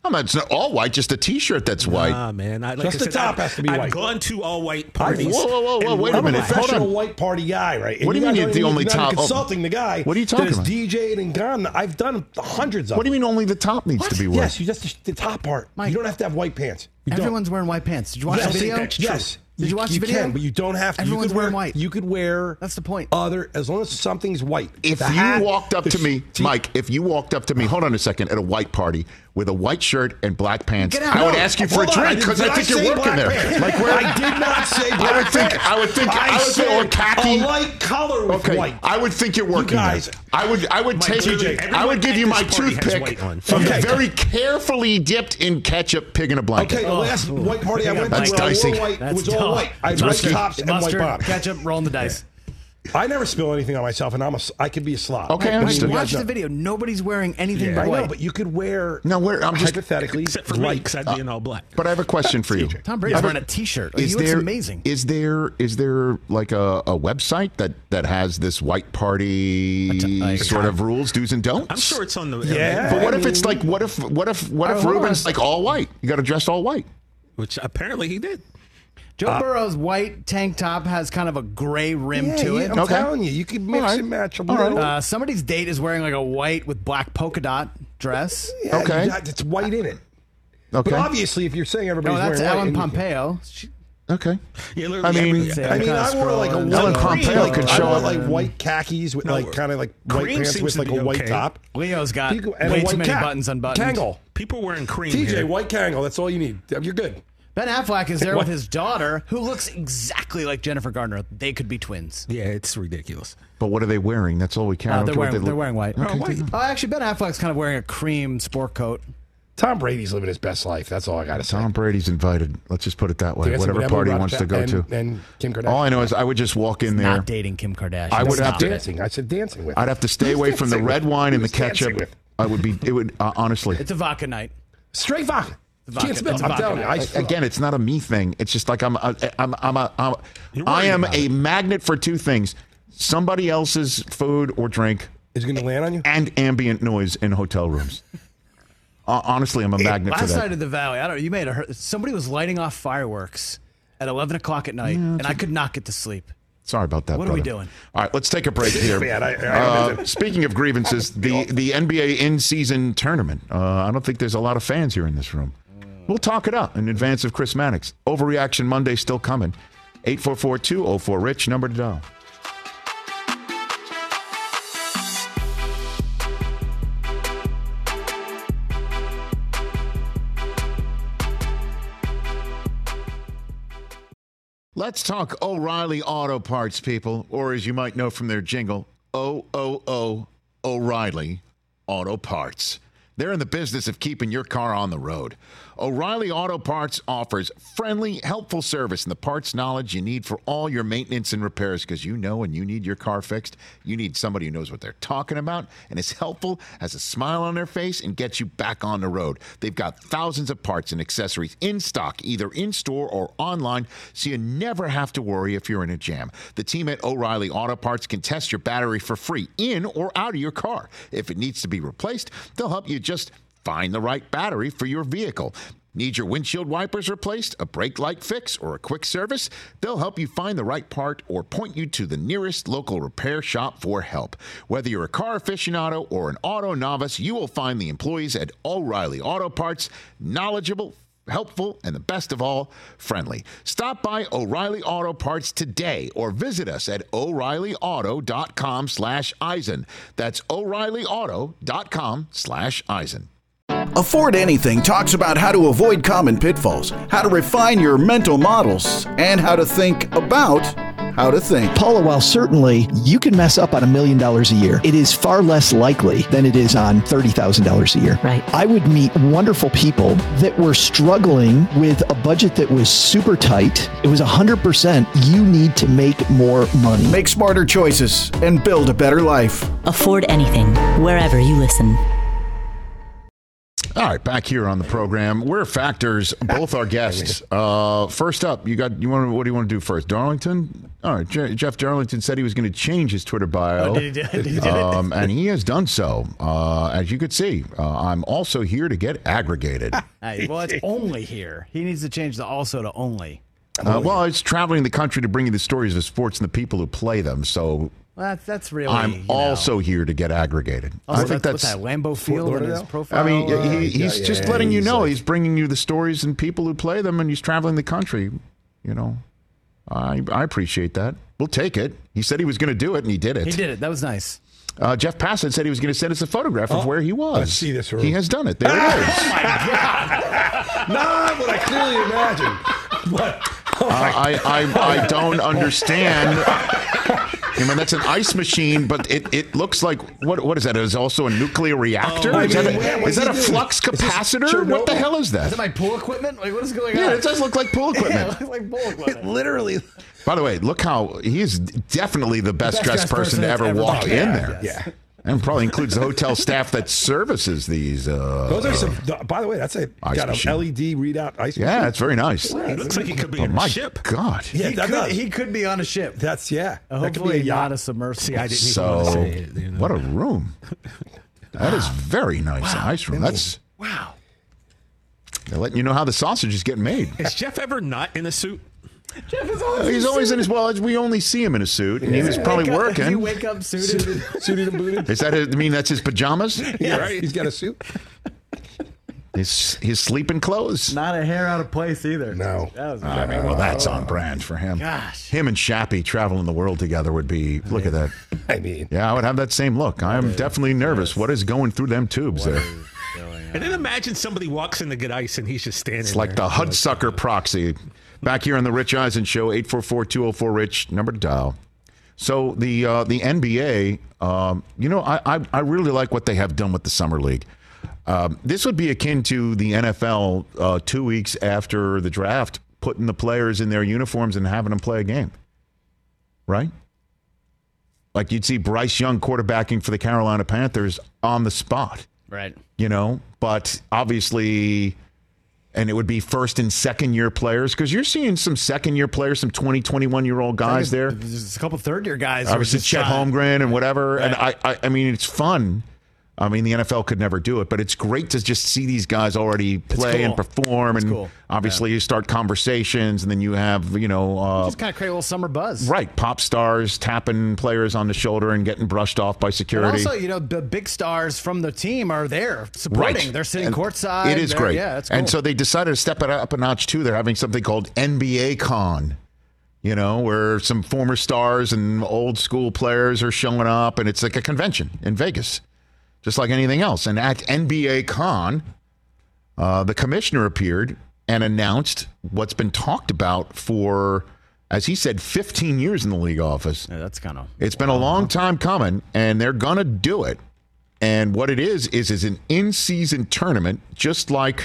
Oh, man, it's not all white, just a T-shirt that's white. Nah, man. I, like Just I the said, top I've, has to be I've white. gone to all white I- parties. Whoa, whoa, whoa, whoa, and wait a I'm a minute. Hold professional on. white party guy, right? And What do you guys mean don't the even- only not even top- oh, consulting the guy. what are you talking that has about? D J'd and gone. I've done hundreds of What do you them. mean only the top needs to be white? Yes, you just the top part. Mike, you don't have to have white pants. You don't. Everyone's wearing white pants. Did you watch Yes, the video? that's true. Yes. Did you watch you the video? can, but you don't have to. Everyone's you could wear, wearing white. You could wear. That's the point. Other, as long as something's white. If The you hat, walked up the to sh- me, t- Mike, if you walked up to me, hold on a second, at a white party with a white shirt and black pants, Get out. I would No, ask you for a hold on, drink because did I think you're say working black there. pants? Like where? I did not say black I would think. pants. I would think. I, would say or said khaki. A light color with Okay, white. I would think you're working guys- there. I would. I would Mike, take. literally, I would everyone give you at my this party has toothpick white on. from Okay. the very carefully dipped in ketchup pig in a blanket. Okay, the last white party I went to, That's where I dicey. wore white, it That's was all dumb. white. I had red Mustard, tops and white mustard, bottoms. ketchup, rolling the dice. I never spill anything on myself, and I'm a, I could be a slob. Okay, I mean, understood. you Watch guys the know. video. Nobody's wearing anything Yeah. but I white. know, but you could wear. No, where I'm just. hypothetically Except for me, white. because I'd be in all black. But I have a question for you. Tom I Brady's have a- wearing a T-shirt. Like, Is he looks there amazing. is there is there like a, a website that, that has this white party t- like- sort of rules, does and don'ts? I'm sure it's on the. Yeah. But what I if it's mean- like what if what if what Oh, if hold on. Ruben's like all white? You got to dress all white. Which apparently he did. Joe Uh, Burrow's white tank top has kind of a gray rim Yeah, to yeah, it. I'm Okay. telling you, you could mix All right. and match a All right. little. Uh, somebody's date is wearing like a white with black polka dot dress. Yeah, okay. you got- it's white in it. Okay. But obviously, if you're saying everybody's No, that's wearing Ellen white, and- Pompeo. She, Okay. Yeah, I literally mean- every- I mean, kinda I wore like a scrolling. white Ellen Pompeo like, could I show wore up. like white khakis with No, like kind of like white cream pants seems with to like be a white okay. top. Leo's got You go- and a way too white many cap. buttons unbuttoned. Kangol. people wearing cream. T J, here. white Kangol. That's all you need. You're good. Ben Affleck is there What? with his daughter, who looks exactly like Jennifer Garner. They could be twins. Yeah, it's ridiculous. But what are they wearing? That's all we care. I Uh, don't they're, care what wearing, they they're look- wearing white. Okay. Oh, white. Oh, actually, Ben Affleck's kind of wearing a cream sport coat. Tom Brady's living his best life. That's all I got to say. Tom Brady's invited. Let's just put it that way. Dancing Whatever with party he Emma wants to go and, to. And Kim Kardashian. All I know is I would just walk in there. Not dating Kim Kardashian. I would Stop have to- it. dancing. I said dancing with. I'd have to stay away from the dancing red with? wine and the Who's dancing ketchup. with? I would be. It would uh, honestly. It's a vodka night. Straight vodka. vodka. Can't spell. It's a I'm vodka telling you. night. I, Again, it's not a me thing. It's just like I'm. A, I'm. I'm a. I'm, You're I worried am about a it. magnet for two things: somebody else's food or drink, is it going to land on you? and ambient noise in hotel rooms. Uh, honestly, I'm a magnet for Last that. night in the Valley, I don't know. You made a. Somebody was lighting off fireworks at eleven o'clock at night, and I could not get to sleep. Sorry about that. What are we brother. doing? All right, let's take a break here. Man, I- I- uh, speaking of grievances, the the N B A in-season tournament. Uh, I don't think there's a lot of fans here in this room. We'll talk it out in advance of Chris Mannix. Overreaction Monday still coming. eight four four, two oh four, RICH, number to dial. Let's talk O'Reilly Auto Parts, people, or as you might know from their jingle, O O O O'Reilly Auto Parts. They're in the business of keeping your car on the road. O'Reilly Auto Parts offers friendly, helpful service and the parts knowledge you need for all your maintenance and repairs, because you know when you need your car fixed, you need somebody who knows what they're talking about and is helpful, has a smile on their face, and gets you back on the road. They've got thousands of parts and accessories in stock, either in-store or online, so you never have to worry if you're in a jam. The team at O'Reilly Auto Parts can test your battery for free in or out of your car. If it needs to be replaced, they'll help you just find the right battery for your vehicle. Need your windshield wipers replaced, a brake light fix, or a quick service? They'll help you find the right part or point you to the nearest local repair shop for help. Whether you're a car aficionado or an auto novice, you will find the employees at O'Reilly Auto Parts knowledgeable, helpful, and the best of all, friendly. Stop by O'Reilly Auto Parts today or visit us at O'Reillyauto.com slash Eisen. That's O'Reillyauto.com slash Eisen. Afford Anything talks about how to avoid common pitfalls, how to refine your mental models, and how to think about how to think. Paula, while certainly you can mess up on a million dollars a year, it is far less likely than it is on thirty thousand dollars a year. Right. I would meet wonderful people that were struggling with a budget that was super tight. It was one hundred percent you need to make more money. Make smarter choices and build a better life. Afford Anything, wherever you listen. All right, back here on the program, we're factors. Both our guests. Uh, first up, you got you want what do you want to do first, Darlington? All right, Je- Jeff Darlington said he was going to change his Twitter bio, Oh, did he do- did he do it? um, and he has done so. Uh, as you could see, uh, I'm also here to get aggregated. Hey, well, it's only here. He needs to change the also to only. Uh, well, it's traveling the country to bring you the stories of sports and the people who play them. So Well, that's, that's really. I'm you know. also here to get aggregated. Also, I think that's, that's. what's that Lambeau Field in his profile. I mean, uh, he, he's yeah, just yeah, letting you he's know like- he's bringing you the stories and people who play them, and he's traveling the country. You know, I I appreciate that. We'll take it. He said he was going to do it, and he did it. he did it. That was nice. Uh, Jeff Passett said he was going to send us a photograph of Oh, where he was. let's see this room. He has done it. There it is. Not what I clearly imagined. But oh Uh, I, I I don't understand. I mean, that's an ice machine, but it, it looks like what what is that? Is also a nuclear reactor? Oh, is that I mean, a, what is is that a he doing? flux Is this capacitor? What the Chernobyl? hell is that? Is that my pool equipment? Like, what is going on? Yeah, it does look like pool Yeah, equipment. it looks like pool equipment. literally. By the way, look how he is definitely the best, Best dressed dressed person, person to that's ever ever walk walked in in. there. Yeah. And probably includes the hotel staff that services these. Uh, Those are some. By the way, that's a Ice got an machine. L E D readout ice machine. yeah, it's very nice. Yeah, He looks like he could be Oh in a my ship. God! Yeah, he, that could, does. he could be on a ship. That's yeah. Uh, That could be a hopefully yacht. not a submersible. I didn't even want to So, say it. You know? what a room! That is very nice. Nice room. That's Wow. they're letting you know how the sausage is getting made. Is Jeff ever not in a suit? Jeff is always He's always in his well. We only see him in a suit, and he was probably Wake up- working. You wake up suited. Suited and booted. Is that? I mean, that's his pajamas. Yeah, right. He's got a suit. His his sleeping clothes. Not a hair out of place either. No. That was I mean, well, that's on brand for him. Gosh. Him and Shappy traveling the world together would be. Look at that. I mean, Yeah, I would have that same look. I am definitely nervous. What is going through them tubes there? And then imagine somebody walks in to get ice and he's just standing It's like there. the Hudsucker proxy. Back here on the Rich Eisen Show, eight four four, two oh four, RICH, number to dial. So the uh, the N B A, um, you know, I, I I really like what they have done with the Summer League. Um, this would be akin to the N F L uh, two weeks after the draft, putting the players in their uniforms and having them play a game. Right? Like you'd see Bryce Young quarterbacking for the Carolina Panthers on the spot. Right. You know, but obviously, and it would be first and second year players because you're seeing some second year players, some twenty, twenty-one year old guys there. There's a couple third year guys. who are Obviously, just Chet trying- Holmgren and whatever. And I, Right. I, I mean, it's fun. I mean, the N F L could never do it, but it's great to just see these guys already play and cool. perform. It's And cool. obviously, you start conversations, and then you have, you know, uh, Just kind of create a little summer buzz. right, pop stars tapping players on the shoulder and getting brushed off by And security. also, you know, the big stars from the team are there supporting. They're sitting And courtside. It is They're- great. Yeah, it's cool. And so they decided to step it up a notch too. They're having something called N B A Con, you know, where some former stars and old school players are showing up, and it's like a convention in Vegas, just like anything else. And at N B A Con, uh, the commissioner appeared and announced what's been talked about for, as he said, fifteen years in the league office. Yeah, that's kind of. It's been a long time coming, and they're going to do it. And what it is, is is an in-season tournament, just like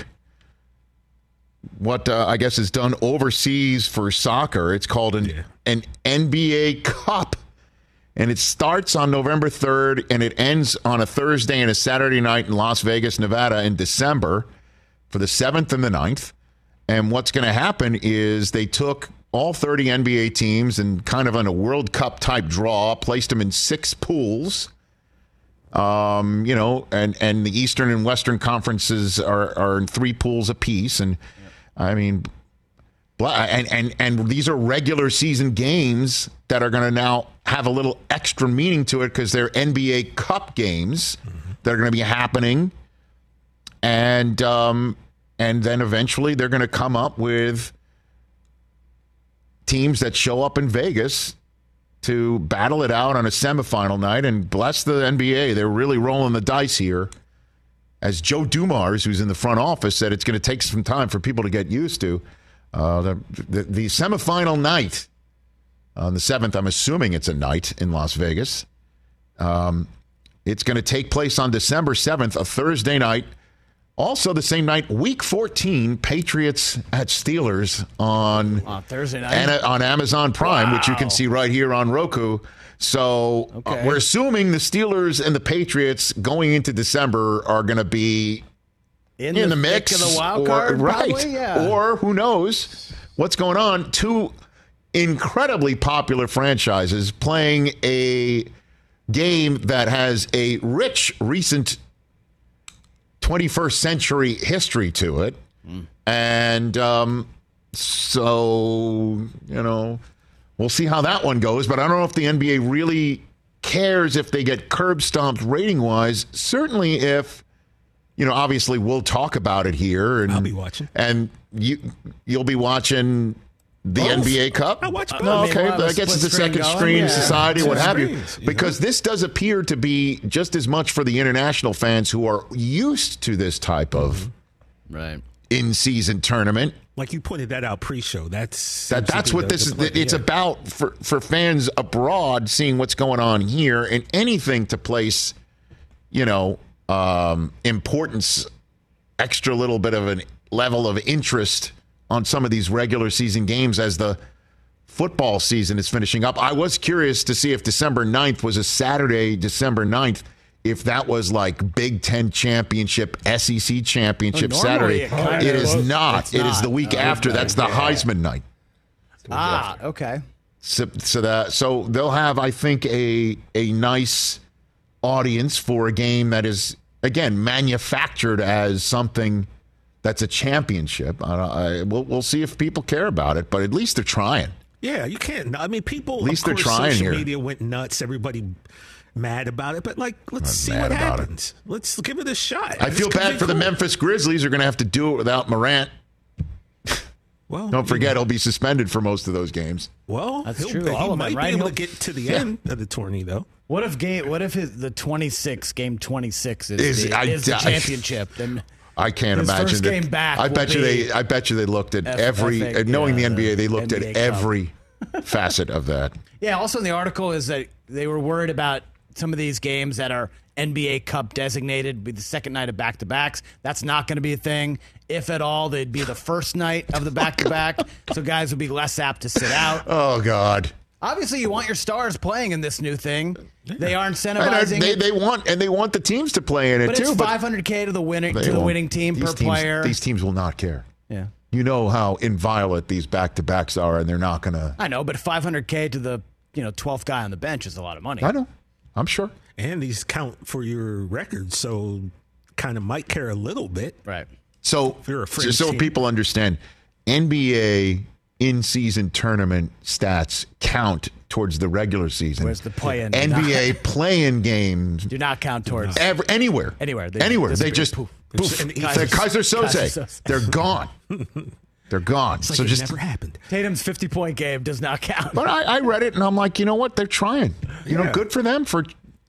what uh, I guess is done overseas for soccer. It's called an, Yeah. an N B A Cup. And it starts on November third, and it ends on a Thursday and a Saturday night in Las Vegas, Nevada in December for the seventh and the ninth. And what's going to happen is they took all thirty N B A teams and kind of on a World Cup type draw, placed them in six pools. Um, you know, and, and the Eastern and Western conferences are, are in three pools apiece. And I mean, and, and, and these are regular season games that are going to now have a little extra meaning to it because they're N B A Cup games mm-hmm. that are going to be happening. And, um, and then eventually they're going to come up with teams that show up in Vegas to battle it out on a semifinal night. And bless the N B A, they're really rolling the dice here. As Joe Dumars, who's in the front office, said it's going to take some time for people to get used to. Uh, the, the, the semifinal night on the seventh, I'm assuming it's a night in Las Vegas. Um, it's going to take place on December seventh, a Thursday night. Also the same night, week fourteen, Patriots at Steelers on, On Thursday night. and on Amazon Prime, Wow. which you can see right here on Roku. So uh, Okay. we're assuming the Steelers and the Patriots going into December are going to be in, in the, the mix, thick of the wild or, card, right? probably? Yeah. Or who knows what's going on? Two incredibly popular franchises playing a game that has a rich recent twenty-first century history to it, mm. and um, so you know we'll see how that one goes. But I don't know if the N B A really cares if they get curb stomped rating wise. Certainly, if you know, obviously we'll talk about it here, and I'll be watching, and you you'll be watching the both. N B A Cup. I watch both. No, okay, I mean, we'll I guess it's a split second screen screen going. society, Yeah. what Two have screens, you? you Because know? this does appear to be just as much for the international fans who are used to this type of right in-season tournament. Like you pointed that out pre-show. That's That that's what this is. It's about for for fans abroad seeing what's going on here, and anything to place, you know, um, importance, extra little bit of a level of interest on some of these regular season games as the football season is finishing up. I was curious to see if December ninth was a Saturday, December ninth, if that was like Big Ten championship, S E C championship Oh, Saturday. normally it kinda It is is. not. It's It is not. the week Oh, after. okay. That's the Yeah. Heisman night. Ah, okay. So, so that so they'll have, I think, a a nice audience for a game that is again manufactured as something that's a championship. I, I, we'll we'll see if people care about it, but at least they're trying. Yeah, you can't. I mean, people. At least of they're course, trying social here. media went nuts. Everybody mad about it, but like, let's see mad what about happens. Let's give it a shot. I This feel could bad be for the cool. Memphis Grizzlies. Are going to have to do it without Morant. Well, Don't forget, he'll be suspended for most of those games. Well, That's he'll, true. He All of might them, right? be able He'll- to get to the Yeah. end of the tourney, though. What if game? What if his, the twenty-six game twenty-six is, Is- the, I- is the I- championship? Then I can't His imagine first that. game back I will bet you be they. I bet you they looked at F- every. F A, knowing yeah, the N B A, they the looked N B A at Cup. every facet of that. yeah. Also in the article is that they were worried about some of these games that are N B A Cup designated be the second night of back to backs. That's not going to be a thing. If at all, they'd be the first night of the back to back, so guys would be less apt to sit out. Oh God. Obviously, you want your stars playing in this new thing. They are And incentivizing. they, it, they want and they want the teams to play in it but too. it's but five hundred K to the winning they to the won't. winning team These per teams- player. These teams will not care. yeah. You know how inviolate these back to backs are, and they're not going to. I know, but five hundred K to the you know twelfth guy on the bench is a lot of money. I know. I'm sure. And these count for your record, so kind of might care a little bit. Right. So, you're a so, fringe so team. people understand, N B A in-season tournament stats count towards the regular season. Whereas the play-in N B A play-in games do not count towards ever, anywhere. Anywhere. They anywhere. They disappear. just Poof. poof. And They're Kaiser Kaiser Soze. Soze. They're gone. They're gone. It's like so it just. never happened. Tatum's fifty point game does not count. But I, I read it and I'm like, you know what? They're trying. You know, Yeah. good for them for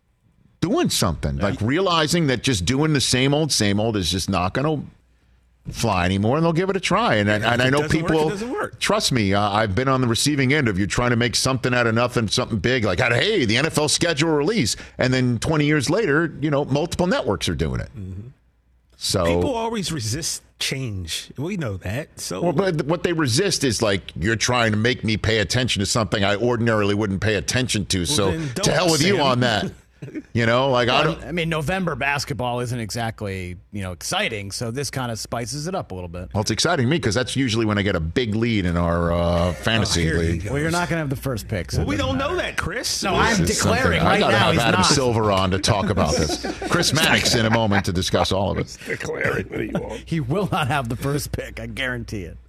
doing something. Like realizing that just doing the same old, same old is just not going to fly anymore, and they'll give it a try. And, and, and if I it know doesn't work, people, it doesn't work. trust me, uh, I've been on the receiving end of you trying to make something out of nothing, something big, like, hey, the N F L schedule release. And then twenty years later, you know, multiple networks are doing it. Mm-hmm. So People always resist change. We know that. So Well, but what they resist is like, you're trying to make me pay attention to something I ordinarily wouldn't pay attention to. so then to don't, hell with you Sam. on that. You know, like I don't. I mean, November basketball isn't exactly you know exciting, so this kind of spices it up a little bit. Well, it's exciting to me because that's usually when I get a big lead in our uh, fantasy Oh, here he league. goes. Well, you're not going to have the first pick. So Well, we it doesn't don't know matter. that, Chris. No, I'm This is declaring something- I right gotta now have he's Adam not. Silver on to talk about this. Chris Mannix in a moment to discuss all of it. Declaring that he won't. He will not have the first pick. I guarantee it.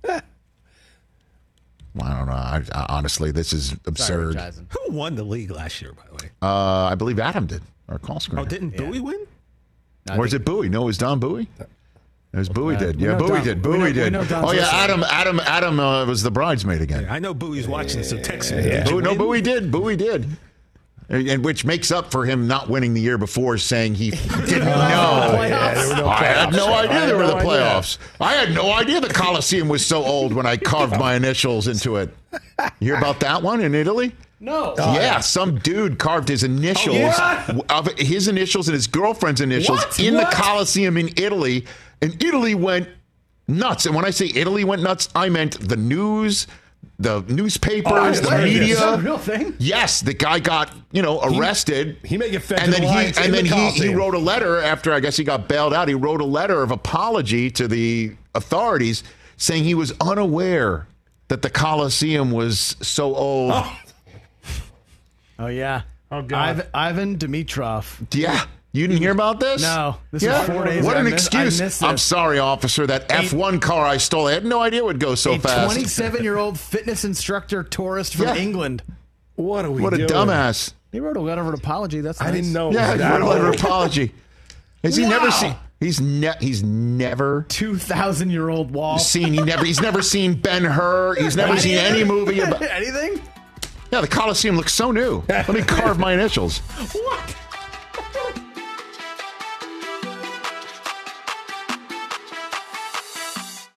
Well, I don't know. I, I, honestly, this is Sorry, absurd. Rich Eisen. Who won the league last year, by the way? Uh, I believe Adam did. Our call screen. Oh, didn't Bowie win? I Or is think- it Bowie? No, it was Don Bowie. It was Bowie uh, did. we Yeah, know Bowie Don- did. we Bowie know- we did. know Don's Oh yeah, listening. Adam. Adam. Adam uh, was the bridesmaid again. I know Bowie's watching, so text me. Yeah. Did you Bowie, no, win? Bowie did. Bowie did. And and which makes up for him not winning the year before, saying he didn't know. Yeah, there were no I had no playoffs. I idea had there were no the idea. playoffs. I had no idea the Coliseum was so old when I carved my initials into it. You hear about that one in Italy? No. Yeah, some dude carved his initials, yeah? of his initials and his girlfriend's initials What? in What? the Coliseum in Italy, and Italy went nuts. And when I say Italy went nuts, I meant the news, the newspapers, Oh, I the heard this. media. Is that a real thing? Yes, the guy got you know arrested. He, he may get fed and to then the he lions in and then the he, he Coliseum. wrote a letter after I guess he got bailed out. He wrote a letter of apology to the authorities, saying he was unaware that the Coliseum was so old. Oh, Oh, yeah. Oh, God. Ivan, Ivan Dimitrov. Yeah. You didn't hear about this? No. This yeah? was four days What ago. an I missed- I excuse. missed I'm this. sorry, officer. That F one car I stole, I had no idea it would go so a fast. twenty-seven-year-old fitness instructor tourist from Yeah. England. What are we What a doing? dumbass. He wrote a letter of apology. That's I nice. didn't know. it Yeah, was he that wrote a letter old. of apology. Has he Wow. never seen? He's ne- He's never two thousand year old wall. seen. He never. He's never seen Ben Hur. He's never Any- seen any movie about. Anything? Yeah, the Coliseum looks so new. Let me carve my initials. What?